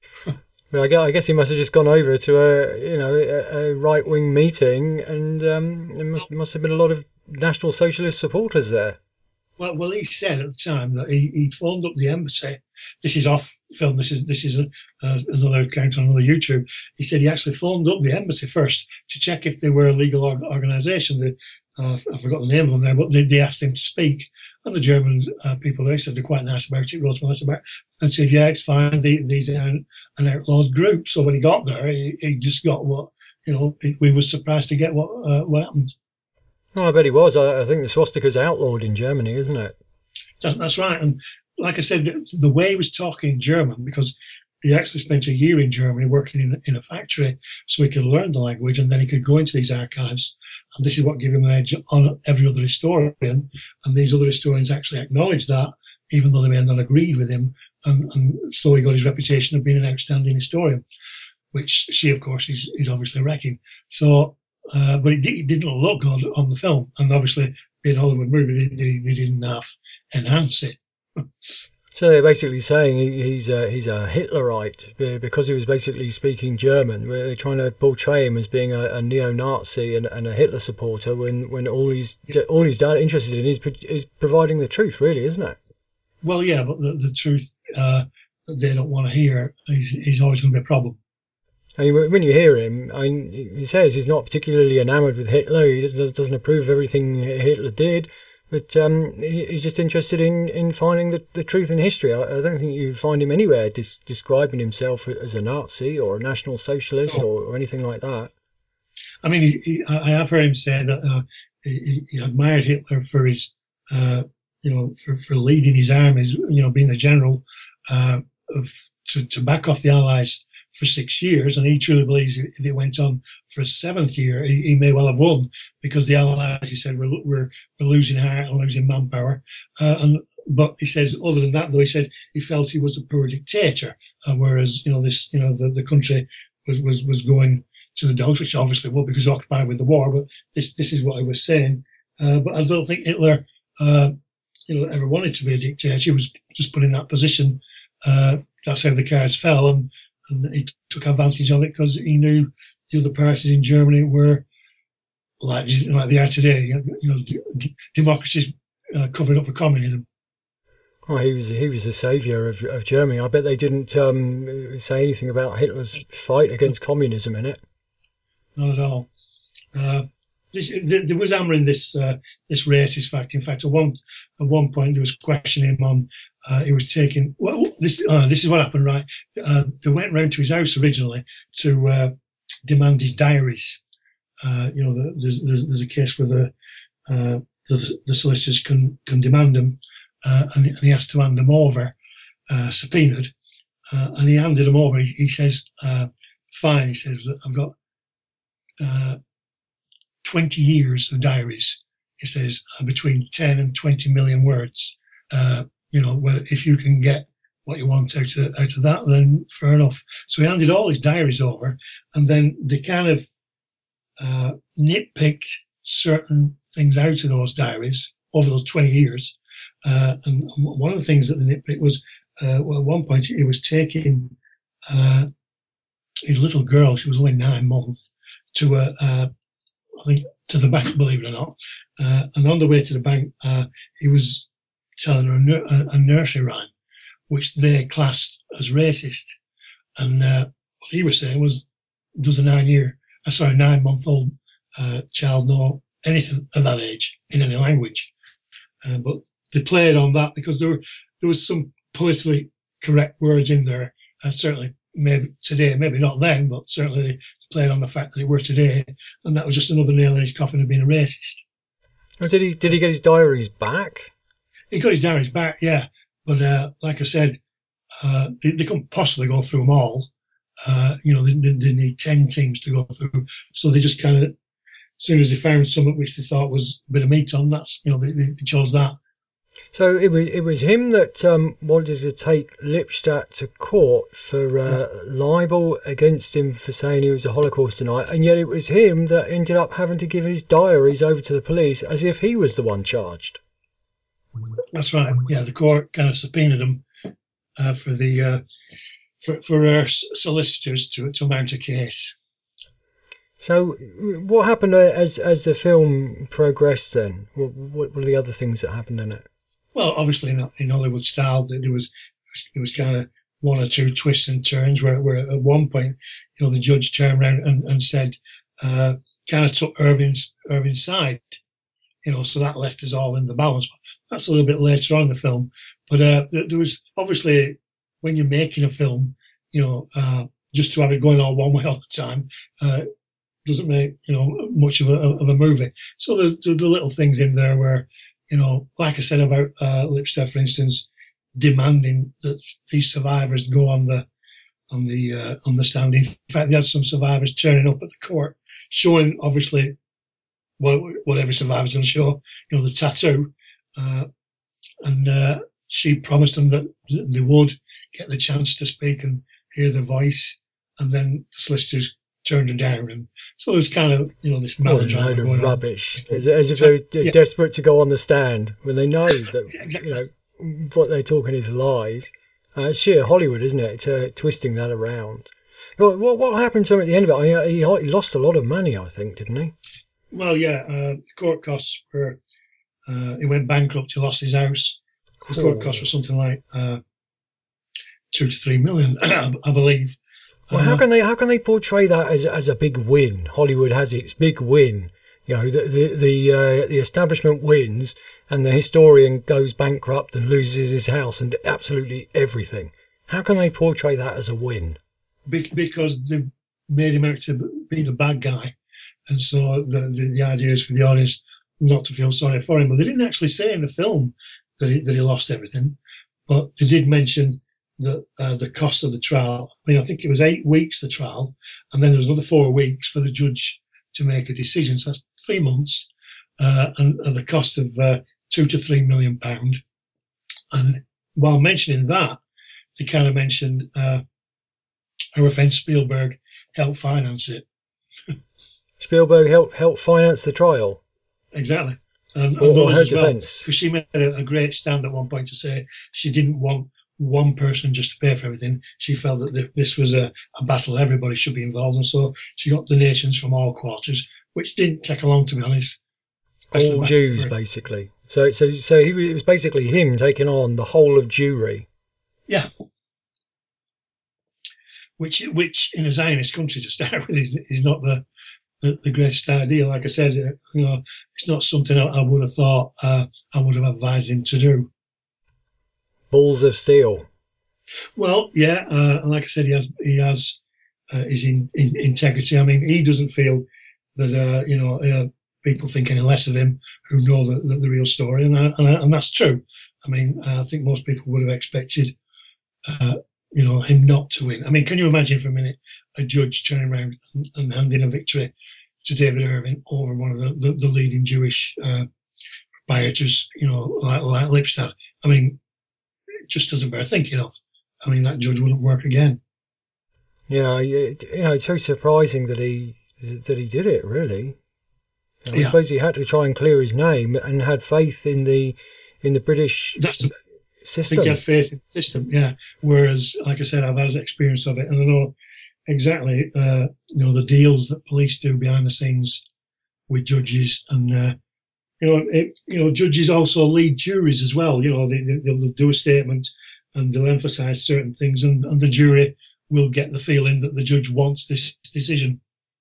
I guess he must have just gone over to a, you know, a, a right-wing meeting, and um, there must, must have been a lot of National Socialist supporters there. Well, well, he said at the time that he he phoned up the embassy. This is off film. This is this is a, uh, another account on another YouTube. He said he actually phoned up the embassy first to check if they were a legal org- organisation. The, uh, I forgot the name of them there, but they, they asked him to speak. And the German uh, people there said they're quite nice about it, wrote nice about it, and said, yeah, it's fine, the, these are an, an outlawed group. So when he got there, he, he just got what, you know, he, we were surprised to get what uh, what happened. Oh, I bet he was. I, I think the swastika's outlawed in Germany, isn't it? That's, that's right. And like I said, the, the way he was talking German, because he actually spent a year in Germany working in, in a factory so he could learn the language, and then he could go into these archives. And this is what gave him an edge on every other historian. And these other historians actually acknowledged that, even though they may have not agreed with him. And, and so he got his reputation of being an outstanding historian, which she, of course, is, is obviously wrecking. So, uh, but it, it didn't look good on the film. And obviously, being a Hollywood movie, they, they didn't half enhance it. So they're basically saying he's a, he's a Hitlerite because he was basically speaking German. They're trying to portray him as being a, a neo-Nazi and, and a Hitler supporter when, when all he's all he's done, interested in is, is providing the truth, really, isn't it? Well, yeah, but the, the truth uh, they don't want to hear is, is always going to be a problem. I mean, when you hear him, I mean, he says he's not particularly enamoured with Hitler. He doesn't, doesn't approve of everything Hitler did. But um, he's just interested in, in finding the, the truth in history. I, I don't think you find him anywhere dis- describing himself as a Nazi or a National Socialist or, or anything like that. I mean, he, he, I have heard him say that uh, he, he admired Hitler for his, uh, you know, for, for leading his armies, you know, being the general uh, of to, to back off the Allies for six years, and he truly believes if it went on for a seventh year, he, he may well have won, because the Allies, he said, were we're, we're losing heart and losing manpower. Uh, and but he says, other than that, though, he said he felt he was a poor dictator, uh, whereas you know this, you know, the, the country was, was was going to the dogs, which obviously will because it was occupied with the war. But this this is what I was saying. Uh, but I don't think Hitler, uh, you know, ever wanted to be a dictator. He was just put in that position. Uh, that's how the cards fell, and. And he took advantage of it because he knew the other parties in Germany were like, like they are today. You know, d- democracies uh, covered up for communism. Oh, he was he was the saviour of, of Germany. I bet they didn't um, say anything about Hitler's fight against communism in it. Not at all. Uh, this, there, there was hammering this uh, this racist fact. In fact, at one at one point there was questioning him on. Uh, he was taking. Well, this uh, this is what happened, right? Uh, they went round to his house originally to uh, demand his diaries. Uh, you know, the, there's, there's there's a case where the uh, the, the solicitors can can demand them, uh, and, and he has to hand them over, uh, subpoenaed, uh, and he handed them over. He, he says, uh, "Fine," he says, "I've got uh, twenty years of diaries." He says, uh, between ten and twenty million words. Uh, you know, whether if you can get what you want out of out of that, then fair enough. So he handed all his diaries over, and then they kind of uh, nitpicked certain things out of those diaries over those twenty years. Uh, and one of the things that they nitpicked was, uh, well, at one point he was taking uh, his little girl, she was only nine months, to a, uh, I think, to the bank, believe it or not. Uh, and on the way to the bank, uh, he was telling her a, nur- a nursery rhyme, which they classed as racist. And uh, what he was saying was, does a nine-year, uh, sorry, nine-month-old uh, child know anything at that age in any language? Uh, but they played on that because there were there was some politically correct words in there. Uh, certainly, maybe today, maybe not then, but certainly they played on the fact that they were today, and that was just another nail in his coffin of being a racist. Oh, did he? Did he get his diaries back? He got his diaries back, yeah. But uh, like I said, uh, they, they couldn't possibly go through them all. Uh, you know, they, they need ten teams to go through. So they just kind of, as soon as they found something which they thought was a bit of meat on, that's, you know, they, they chose that. So it was it was him that um, wanted to take Lipstadt to court for uh, yeah. libel against him for saying he was a Holocaust denier, and yet it was him that ended up having to give his diaries over to the police as if he was the one charged. That's right. Yeah, the court kind of subpoenaed him uh, for the uh, for for our solicitors to to mount a case. So, what happened as as the film progressed? Then, what, what were the other things that happened in it? Well, obviously, in, in Hollywood style, there was there was kind of one or two twists and turns where, where at one point, you know, the judge turned around and, and said, uh, kind of took Irving's Irving's side, you know, so that left us all in the balance. That's a little bit later on in the film, but uh, there was obviously, when you're making a film, you know, uh, just to have it going all one way all the time uh, doesn't make, you know, much of a of a movie. So there's, there's the little things in there where, you know, like I said about uh, Lipstadt, for instance, demanding that these survivors go on the on the uh, on the stand. In fact, they had some survivors turning up at the court, showing obviously what what every survivor's going to show, you know, the tattoo, uh, and uh, she promised them that they would get the chance to speak and hear their voice, and then the solicitors turned her down, and so it was kind of, you know, this melodrama going of rubbish, on. As, as if they're yeah. desperate to go on the stand when they know that exactly. you know what they're talking is lies. Uh, it's sheer Hollywood, isn't it? To, twisting that around. What, what what happened to him at the end of it? He, he lost a lot of money, I think, didn't he? Well, yeah. Uh, the court costs were. Uh, he went bankrupt. He lost his house. The court costs were something like uh, two to three million, I believe. Well, how can they how can they portray that as as a big win? Hollywood has its big win. You know, the the the, uh, the establishment wins, and the historian goes bankrupt and loses his house and absolutely everything. How can they portray that as a win? Be- because they made him out to be the bad guy, and so the, the the idea is for the audience not to feel sorry for him. But they didn't actually say in the film that he, that he lost everything, but they did mention the uh, the cost of the trial. I mean, I think it was eight weeks, the trial, and then there was another four weeks for the judge to make a decision. So that's three months, uh, and, and the cost of uh, two to three million pound. And while mentioning that, they kind of mentioned uh, our friend Spielberg helped finance it. Spielberg helped help finance the trial. Exactly. And, or, and or her as well, defence. Because she made a, a great stand at one point to say she didn't want one person just to pay for everything. She felt that the, this was a, a battle everybody should be involved in, so she got donations from all quarters, which didn't take long, to be honest. All Jews, basically. So, so, so he was, it was basically him taking on the whole of Jewry. Yeah. Which, which in a Zionist country to start with, is, is not the the, the greatest idea. Like I said, uh, you know, it's not something I, I would have thought uh, I would have advised him to do. Balls of steel. Well, yeah, uh, and like I said, he has he has uh, his in, in, integrity. I mean, he doesn't feel that uh, you know uh, people think any less of him who know the, the, the real story, and I, and, I, and that's true. I mean, I think most people would have expected, uh, you know, him not to win. I mean, can you imagine for a minute a judge turning around and, and handing a victory to David Irving over one of the, the, the leading Jewish uh, proprietors, you know, like, like Lipstadt? I mean, it just doesn't bear thinking of. I mean, that judge wouldn't work again. Yeah, you know, it's very surprising that he that he did it, really. I Yeah. suppose he had to try and clear his name and had faith in the in the British That's the, I system. think you have faith in the system, yeah. Whereas, like I said, I've had experience of it, and I know exactly, uh, you know, the deals that police do behind the scenes with judges, and uh, you know, it, you know, judges also lead juries as well. You know, they, they'll do a statement and they'll emphasise certain things, and, and the jury will get the feeling that the judge wants this decision.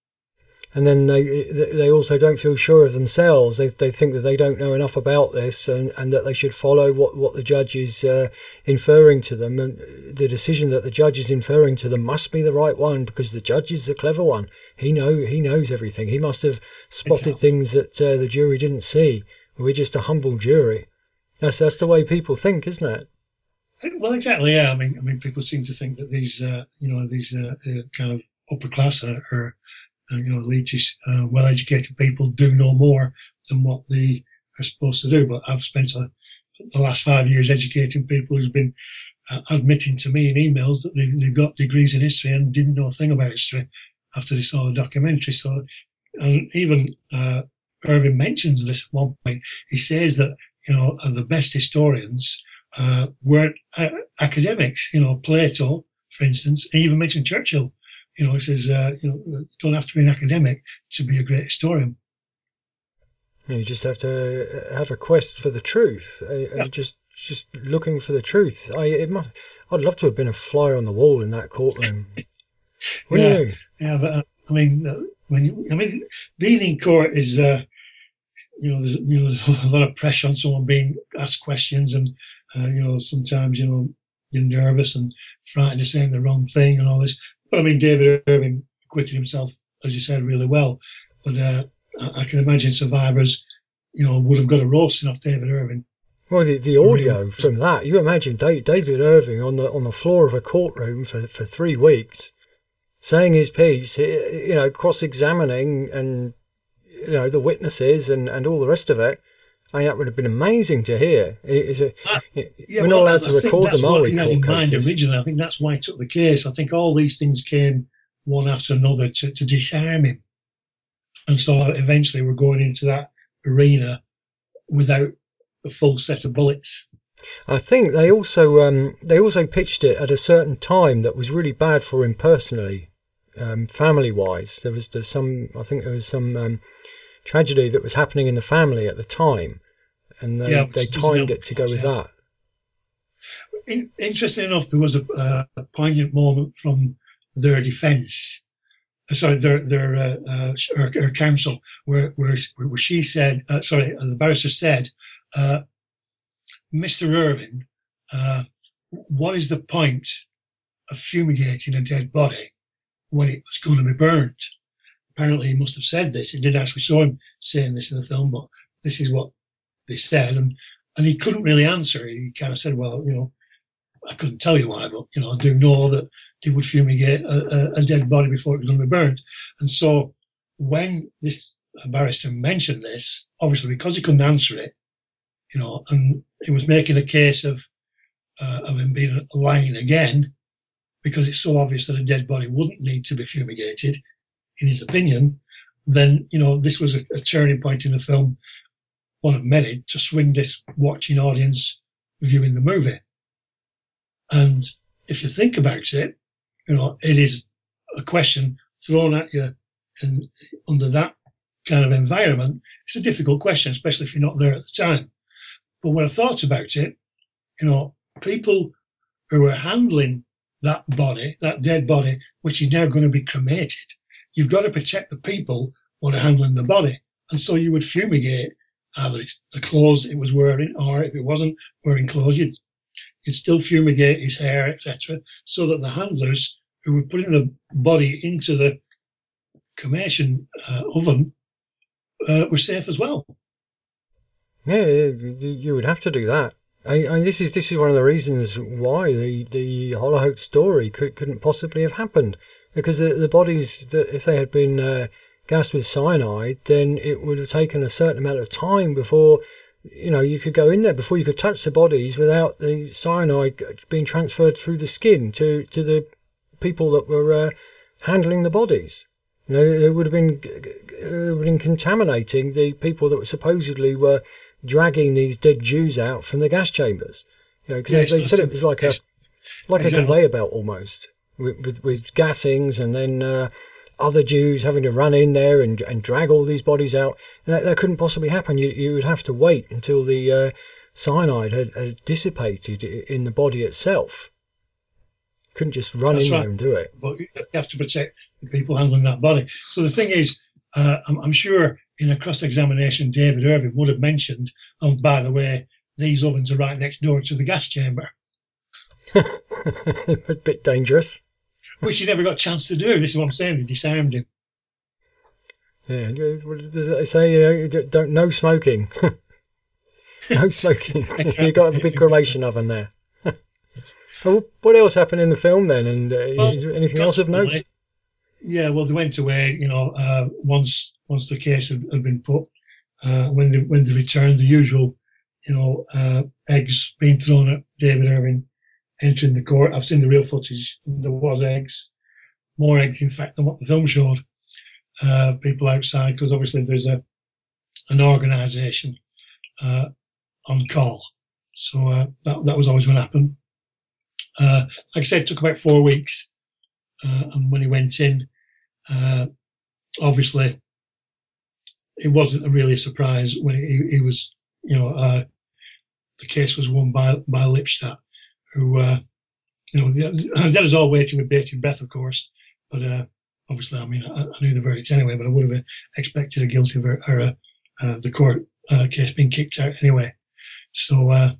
And then they they also don't feel sure of themselves. They they think that they don't know enough about this, and, and that they should follow what, what the judge is uh, inferring to them. And the decision that the judge is inferring to them must be the right one, because the judge is the clever one. He know he knows everything. He must have spotted Exactly. things that uh, the jury didn't see. We're just a humble jury. That's that's the way people think, isn't it? Well, exactly, yeah. I mean, I mean, people seem to think that these, uh, you know, these uh, uh, kind of upper class are, are uh, you know, elitist, uh, well-educated people do know more than what they are supposed to do. But I've spent a, the last five years educating people who's been uh, admitting to me in emails that they've, they've got degrees in history and didn't know a thing about history after they saw the documentary. So, and even uh, Irving mentions this at one point. He says that, you know, the best historians uh, weren't uh, academics. You know, Plato, for instance, and he even mentioned Churchill. You know, he says, uh, you know, you don't have to be an academic to be a great historian. You just have to have a quest for the truth. Uh, Yeah. Just just looking for the truth. I it must, I'd love to have been a fly on the wall in that courtroom. Wouldn't Yeah. you? Yeah, but uh, I mean, uh, when you, I mean, being in court is, uh, you know, there's you know there's a lot of pressure on someone being asked questions, and uh, you know sometimes you know you're nervous and frightened of saying the wrong thing and all this. But I mean, David Irving acquitted himself, as you said, really well. But uh, I, I can imagine survivors, you know, would have got a roasting off David Irving. Well, the, the audio from that, you imagine Dave, David Irving on the on the floor of a courtroom for, for three weeks, saying his piece, you know, cross-examining and, you know, the witnesses and, and all the rest of it. I mean, that would have been amazing to hear. It, it, Uh, it, Yeah, we're not well, allowed I to think record that's them, are what we, he had court in mind cases? originally. I think that's why he took the case. I think all these things came one after another to, to disarm him. And so eventually we're going into that arena without a full set of bullets. I think they also um, they also pitched it at a certain time that was really bad for him personally, um, family-wise. There was there's some I think there was some um, tragedy that was happening in the family at the time, and they, Yeah, they which doesn't timed help it to go with yeah. that. In, interesting enough, there was a, uh, a poignant moment from their defence. Uh, sorry, their their uh, uh, her, her counsel, where where where she said, uh, sorry, the barrister said, uh, "Mister Irving, uh, what is the point of fumigating a dead body when it was going to be burnt?" Apparently, he must have said this. He didn't actually show him saying this in the film, but this is what they said, and and he couldn't really answer. He kind of said, "Well, you know, I couldn't tell you why, but you know, I do know that they would fumigate a, a, a dead body before it was going to be burnt." And so, when this barrister mentioned this, obviously because he couldn't answer it, you know, and he was making a case of uh, of him being lying again, because it's so obvious that a dead body wouldn't need to be fumigated, in his opinion, then, you know, this was a, a turning point in the film, one of many, to swing this watching audience viewing the movie. And if you think about it, you know, it is a question thrown at you in, under that kind of environment. It's a difficult question, especially if you're not there at the time. But when I thought about it, you know, people who are handling that body, that dead body, which is now going to be cremated, you've got to protect the people what are handling the body. And so you would fumigate either it's the clothes it was wearing, or if it wasn't wearing clothes, you'd, you'd still fumigate his hair, et cetera, so that the handlers who were putting the body into the cremation uh, oven uh, were safe as well. Yeah, you, you would have to do that. I, I, this is this is one of the reasons why the the Hollowhope story could, couldn't possibly have happened, because the, the bodies, that if they had been uh, gassed with cyanide, then it would have taken a certain amount of time before, you know, you could go in there, before you could touch the bodies without the cyanide being transferred through the skin to to the people that were uh, handling the bodies. You know, it would have been it would have been contaminating the people that were supposedly were dragging these dead Jews out from the gas chambers. You know, because yes, they, they said it was like a like exactly. a conveyor belt almost, with, with, with gassings, and then uh, other Jews having to run in there and and drag all these bodies out. That, that couldn't possibly happen. You you would have to wait until the uh, cyanide had, had dissipated in the body itself. Couldn't just run That's in right. there and do it. But you have to protect the people handling that body. So the thing is, uh, I'm, I'm sure in a cross-examination, David Irving would have mentioned, oh, by the way, these ovens are right next door to the gas chamber. A bit dangerous. Which he never got a chance to do. This is what I'm saying. They disarmed him. Yeah, what does they say? You know, don't, no smoking. No smoking. Exactly. You've got a big cremation oven there. Well, what else happened in the film then? And uh, well, is there anything else of note? Yeah, well, they went away. You know, uh, once once the case had, had been put, uh, when they when they returned, the usual, you know, uh, eggs being thrown at David Irving entering the court. I've seen the real footage. There was eggs, more eggs, in fact, than what the film showed. Uh, people outside, because obviously there's a an organisation uh, on call, so uh, that that was always going to happen. Uh, like I said, it took about four weeks. Uh, and when he went in, uh, obviously, it wasn't a really a surprise when he, he was, you know, uh, the case was won by, by Lipstadt, who, uh, you know, that was all waiting with bated breath, of course. But, uh, obviously, I mean, I, I knew the verdict anyway, but I would have expected a guilty ver- or a, uh, the court uh, case being kicked out anyway. So, uh,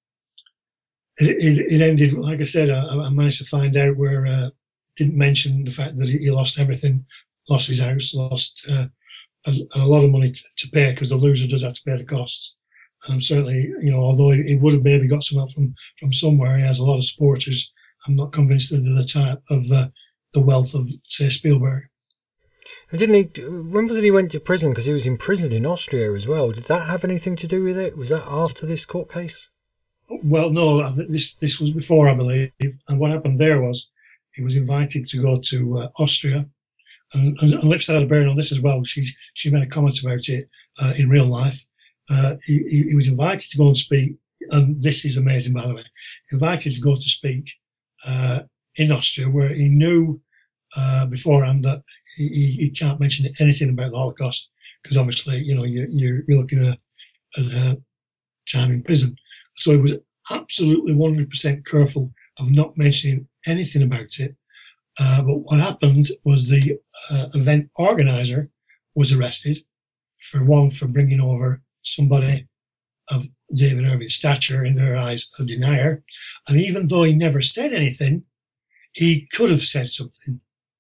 It, it, it ended, like I said, I, I managed to find out where, uh, didn't mention the fact that he, he lost everything, lost his house, lost uh, a, a lot of money to, to pay, because the loser does have to pay the costs. And certainly, you know, although he, he would have maybe got some help from, from somewhere, he has a lot of supporters. I'm not convinced that they're the type of uh, the wealth of, say, Spielberg. And didn't he, when was it he went to prison? Because he was imprisoned in Austria as well. Did that have anything to do with it? Was that after this court case? Well, no, this this was before, I believe. And what happened there was he was invited to go to uh, Austria. And, and Lipstadt had a bearing on this as well. She she made a comment about it uh, in real life. Uh, he, he was invited to go and speak, and this is amazing, by the way, invited to go to speak uh, in Austria, where he knew uh, beforehand that he, he can't mention anything about the Holocaust, because obviously, you know, you, you're, you're looking at, at uh, time in prison. So he was absolutely one hundred percent careful of not mentioning anything about it. Uh, but what happened was the uh, event organizer was arrested, for one, for bringing over somebody of David Irving's stature, in their eyes, a denier. And even though he never said anything, he could have said something.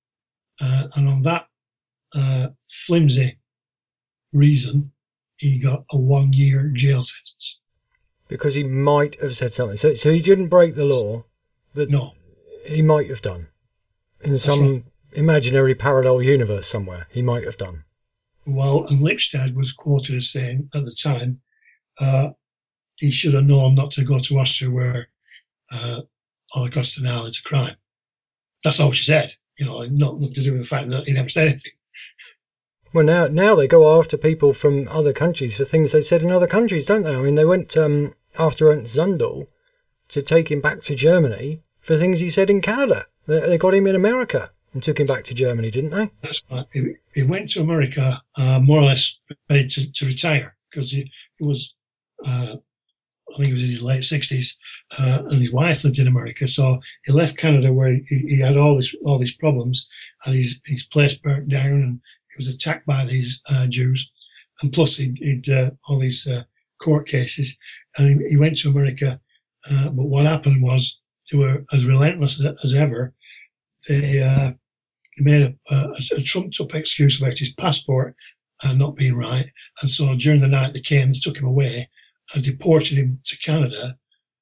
Uh, and on that uh, flimsy reason, he got a one-year jail sentence. Because he might have said something. So, so he didn't break the law, but no, he might have done. In That's some right. imaginary parallel universe somewhere, he might have done. Well, and Lipstadt was quoted as saying at the time, uh, he should have known not to go to Austria, where uh, Holocaust denial is a crime. That's all she said. You know, not to do with the fact that he never said anything. Well, now now they go after people from other countries for things they said in other countries, don't they? I mean, they went um, after Ernst Zundel to take him back to Germany for things he said in Canada. They, they got him in America and took him back to Germany, didn't they? That's right. He, he went to America uh, more or less ready to, to retire, because he, he was, uh, I think he was in his late sixties, uh, and his wife lived in America. So he left Canada, where he, he had all this all these problems, and his his place burnt down, and he was attacked by these uh, Jews, and plus he'd, he'd uh, all these uh, court cases, and he, he went to America. Uh, but what happened was they were as relentless as, as ever. They, uh, they made a, a, a trumped-up excuse about his passport uh, not being right, and so during the night they came, they took him away and deported him to Canada,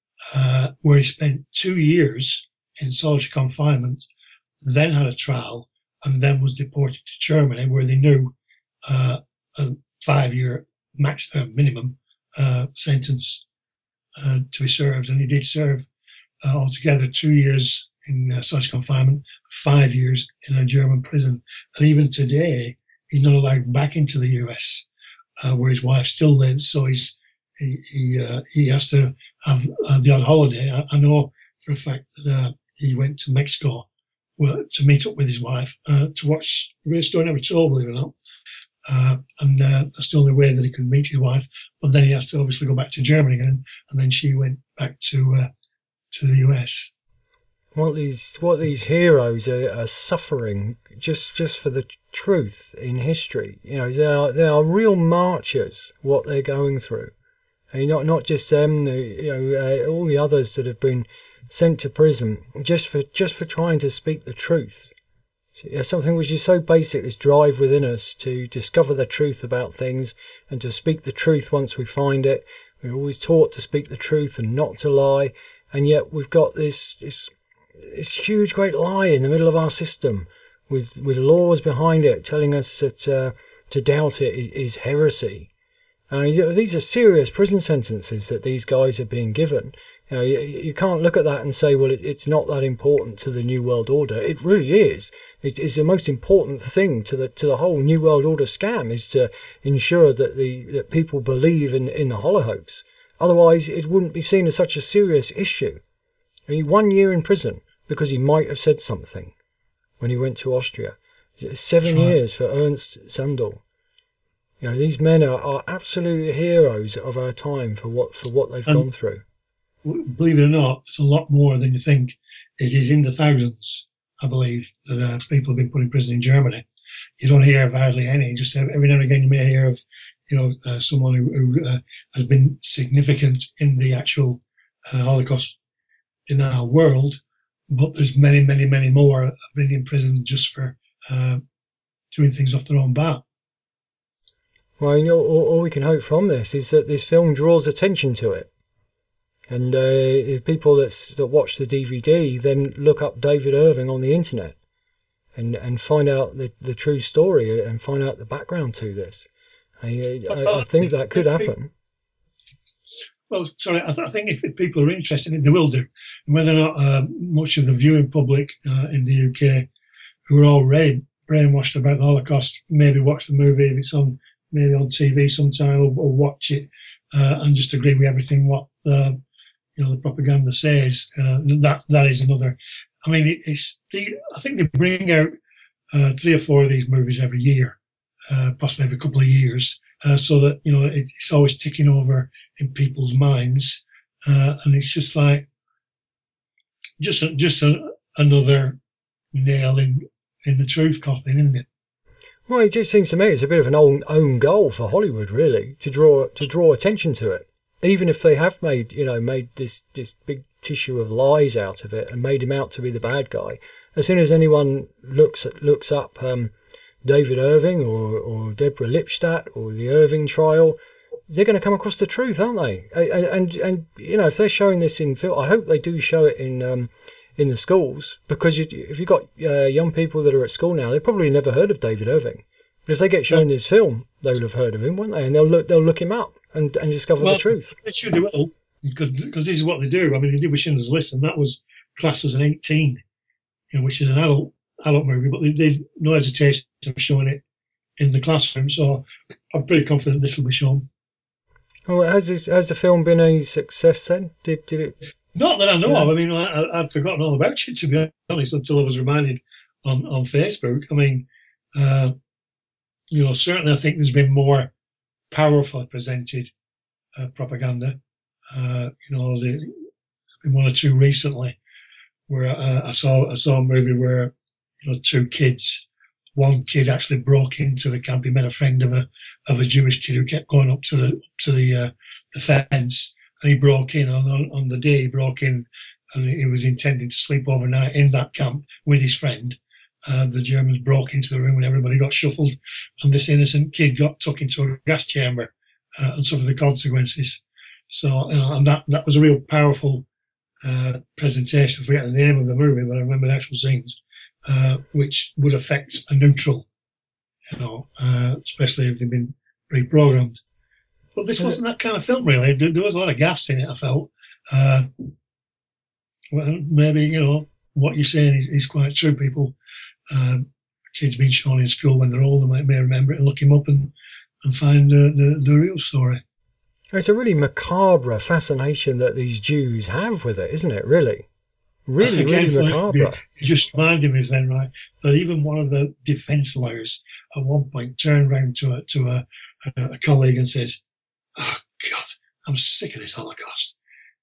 uh, where he spent two years in solitary confinement, then had a trial, and then was deported to Germany, where they knew uh, a five-year max uh, minimum uh, sentence uh, to be served, and he did serve uh, altogether two years in uh, solitary confinement, five years in a German prison, and even today he's not allowed back into the U S, uh, where his wife still lives. So he's he he, uh, he has to have uh, the odd holiday. I, I know for a fact that uh, he went to Mexico well, to meet up with his wife uh, to watch Great Story Never Told, believe it or not. Uh, and uh, that's the only way that he could meet his wife. But then he has to obviously go back to Germany again, and then she went back to uh, to the U S. What these what these heroes are, are suffering just just for the truth in history. You know, they are they are real martyrs. What they're going through, and not not just them. The, you know, uh, all the others that have been sent to prison just for just for trying to speak the truth. So, something which is so basic, this drive within us to discover the truth about things and to speak the truth once we find it. We're always taught to speak the truth and not to lie, and yet we've got this this. This huge, great lie in the middle of our system, with with laws behind it telling us that uh, to doubt it is, is heresy. Uh, these are serious prison sentences that these guys are being given. You know, you, you can't look at that and say, well, it, it's not that important to the New World Order. It really is. It is the most important thing to the to the whole New World Order scam, is to ensure that the that people believe in in the Holocaust. Otherwise, it wouldn't be seen as such a serious issue. I mean, one year in prison because he might have said something when he went to Austria. Seven right. years for Ernst Sandel. You know, these men are, are absolute heroes of our time for what for what they've and gone through. Believe it or not, it's a lot more than you think. It is in the thousands, I believe, that uh, people have been put in prison in Germany. You don't hear of hardly any. Just every now and again you may hear of, you know, uh, someone who, who uh, has been significant in the actual uh, Holocaust denial world. But there's many, many, many more have been in prison just for uh, doing things off their own bat. Well, you know, all, all we can hope from this is that this film draws attention to it. And uh, if people that's, that watch the D V D then look up David Irving on the internet and, and find out the, the true story and find out the background to this. I, I, I think that could happen. Well, sorry, I, th- I think if, if people are interested in it, they will do. And whether or not uh, much of the viewing public uh, in the U K who are already brainwashed about the Holocaust maybe watch the movie if it's on, maybe on T V sometime, or, or watch it uh, and just agree with everything what uh, you know the propaganda says. Uh, that that is another. I mean, it, it's. The, I think they bring out uh, three or four of these movies every year, uh, possibly every couple of years. Uh, so that, you know, it, it's always ticking over in people's minds. Uh, and it's just like, just a, just a, another nail in, in the truth coffin, isn't it? Well, it just seems to me it's a bit of an own, own goal for Hollywood, really, to draw to draw attention to it. Even if they have made, you know, made this, this big tissue of lies out of it and made him out to be the bad guy. As soon as anyone looks at, looks up, um, David Irving or, or Deborah Lipstadt or the Irving trial, they're going to come across the truth, aren't they? And, and, and you know, if they're showing this in film, I hope they do show it in um, in the schools, because you, if you've got uh, young people that are at school now, they've probably never heard of David Irving. But if they get shown this film, they would have heard of him, won't they? And they'll look, they'll look him up and, and discover well, the truth. I'm sure they will, because because this is what they do. I mean, they did with Schindler's List, and that was classed as an eighteen, you know, which is an adult adult movie, but they did no hesitation of showing it in the classroom. So I'm pretty confident this will be shown. Oh, has this, has the film been a success then? Did did it? Not that I know yeah. of. I mean, I, I'd forgotten all about it, to be honest, until I was reminded on, on Facebook. I mean, uh, you know, certainly I think there's been more powerfully presented uh, propaganda. Uh, you know, there's been one or two recently where uh, I saw I saw a movie where, you know, two kids one kid actually broke into the camp. He met a friend of a of a Jewish kid who kept going up to the to the uh, the fence, and he broke in on, on on the day he broke in, and he was intending to sleep overnight in that camp with his friend. Uh, the Germans broke into the room and everybody got shuffled, and this innocent kid got tucked into a gas chamber uh, and suffered the consequences. So, you know, and that that was a real powerful uh, presentation. I forget the name of the movie, but I remember the actual scenes. Uh, which would affect a neutral, you know, uh, especially if they've been reprogrammed. But this wasn't that kind of film, really. There, there was a lot of gaffes in it, I felt. Uh, well, maybe, you know, what you're saying is, is quite true. People, um, kids being shown in school when they're older might may remember it and look him up and, and find uh, the, the real story. It's a really macabre fascination that these Jews have with it, isn't it, really? Really, Again, really macabre. It just reminded me then, right, that even one of the defence lawyers at one point turned round to a to a, a, a colleague and says, "Oh God, I'm sick of this Holocaust.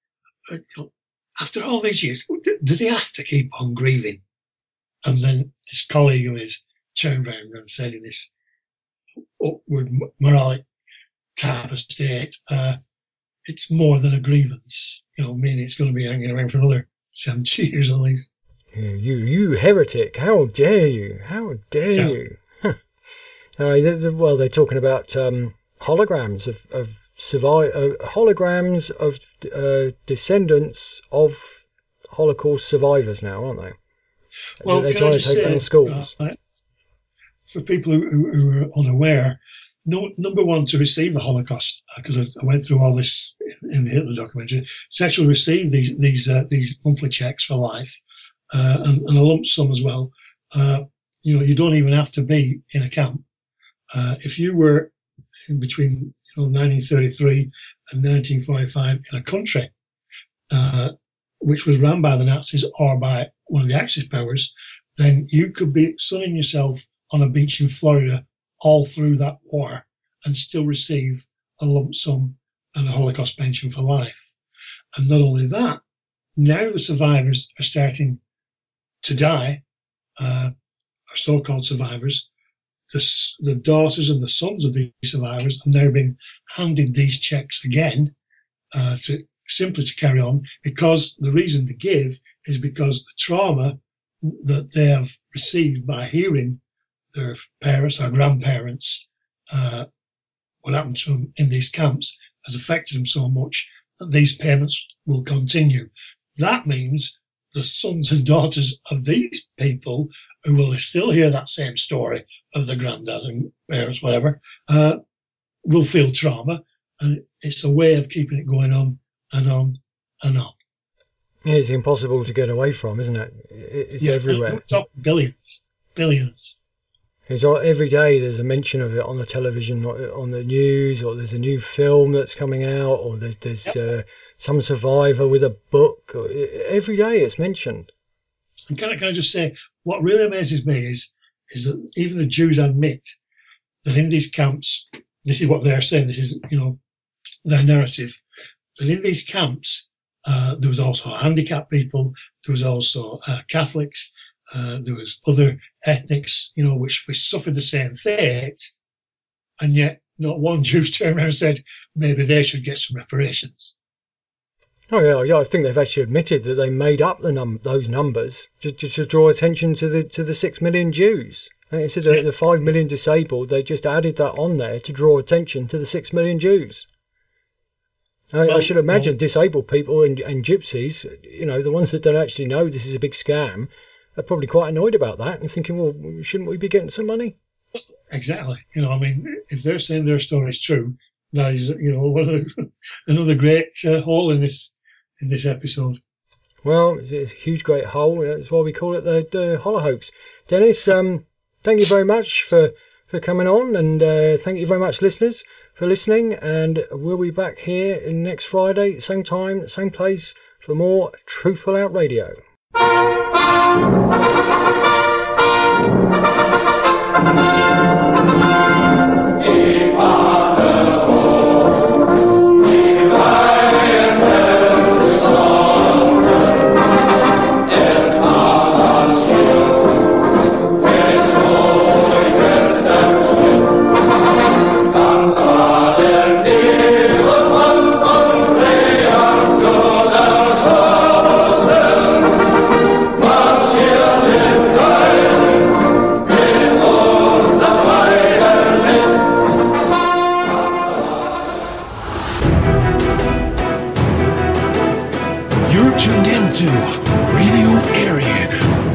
After all these years, do they have to keep on grieving?" And then this colleague of his turned round and said in this upward moralic type of state, uh, "It's more than a grievance. You know, meaning it's going to be hanging around for another seventy years at least." You, you heretic! How dare you? How dare Yeah. you? Huh. Uh, the, the, well, they're talking about um, holograms of of survive uh, holograms of uh, descendants of Holocaust survivors now, aren't they? Well, they're can trying I to just take say, down schools. uh, for people who, who, who are unaware, no, number one, to receive the Holocaust, because I, I went through all this in, in the Hitler documentary, to actually receive these these uh, these monthly checks for life uh, and, and a lump sum as well. Uh, you know, you don't even have to be in a camp. Uh, if you were in between you know nineteen thirty-three and nineteen forty-five in a country uh, which was run by the Nazis or by one of the Axis powers, then you could be sunning yourself on a beach in Florida all through that war and still receive a lump sum and a Holocaust pension for life. And not only that, now the survivors are starting to die, uh, are so-called survivors. The, the daughters and the sons of these survivors have now been handed these checks again uh, to simply to carry on, because the reason to give is because the trauma that they have received by hearing their parents or grandparents, uh, what happened to them in these camps has affected them so much that these payments will continue. That means the sons and daughters of these people who will still hear that same story of the granddad and parents, whatever, uh, will feel trauma. And it's a way of keeping it going on and on and on. Yeah, it's impossible to get away from, isn't it? It's yeah, everywhere. We're talking billions, billions. It's all, every day there's a mention of it on the television, on the news, or there's a new film that's coming out, or there's, there's yep. uh, some survivor with a book. Or, every day it's mentioned. And can I, can I just say, what really amazes me is is that even the Jews admit that in these camps, this is what they're saying, this is, you know, their narrative, that in these camps, uh, there was also handicapped people, there was also uh, Catholics, uh, there was other ethnics, you know, which, which suffered the same fate, and yet not one Jew's turned around and said, maybe they should get some reparations. Oh yeah, yeah. I think they've actually admitted that they made up the num those numbers just, just to draw attention to the to the six million Jews. And it said that yeah. the five million disabled. They just added that on there to draw attention to the six million Jews. I, well, I should imagine well, disabled people and, and gypsies, you know, the ones that don't actually know this is a big scam, are probably quite annoyed about that and thinking, well, shouldn't we be getting some money? Exactly. You know, I mean, if they're saying their story is true, that is, you know, another great uh, hole in this. in this episode. Well, it's a huge, great hole. That's why we call it the, the Holohoax. Dennis, um, thank you very much for, for coming on, and uh, thank you very much, listeners, for listening. And we'll be back here next Friday, same time, same place, for more Truthful Out Radio. Es war das Schiff, es tuned into Radio Aryan.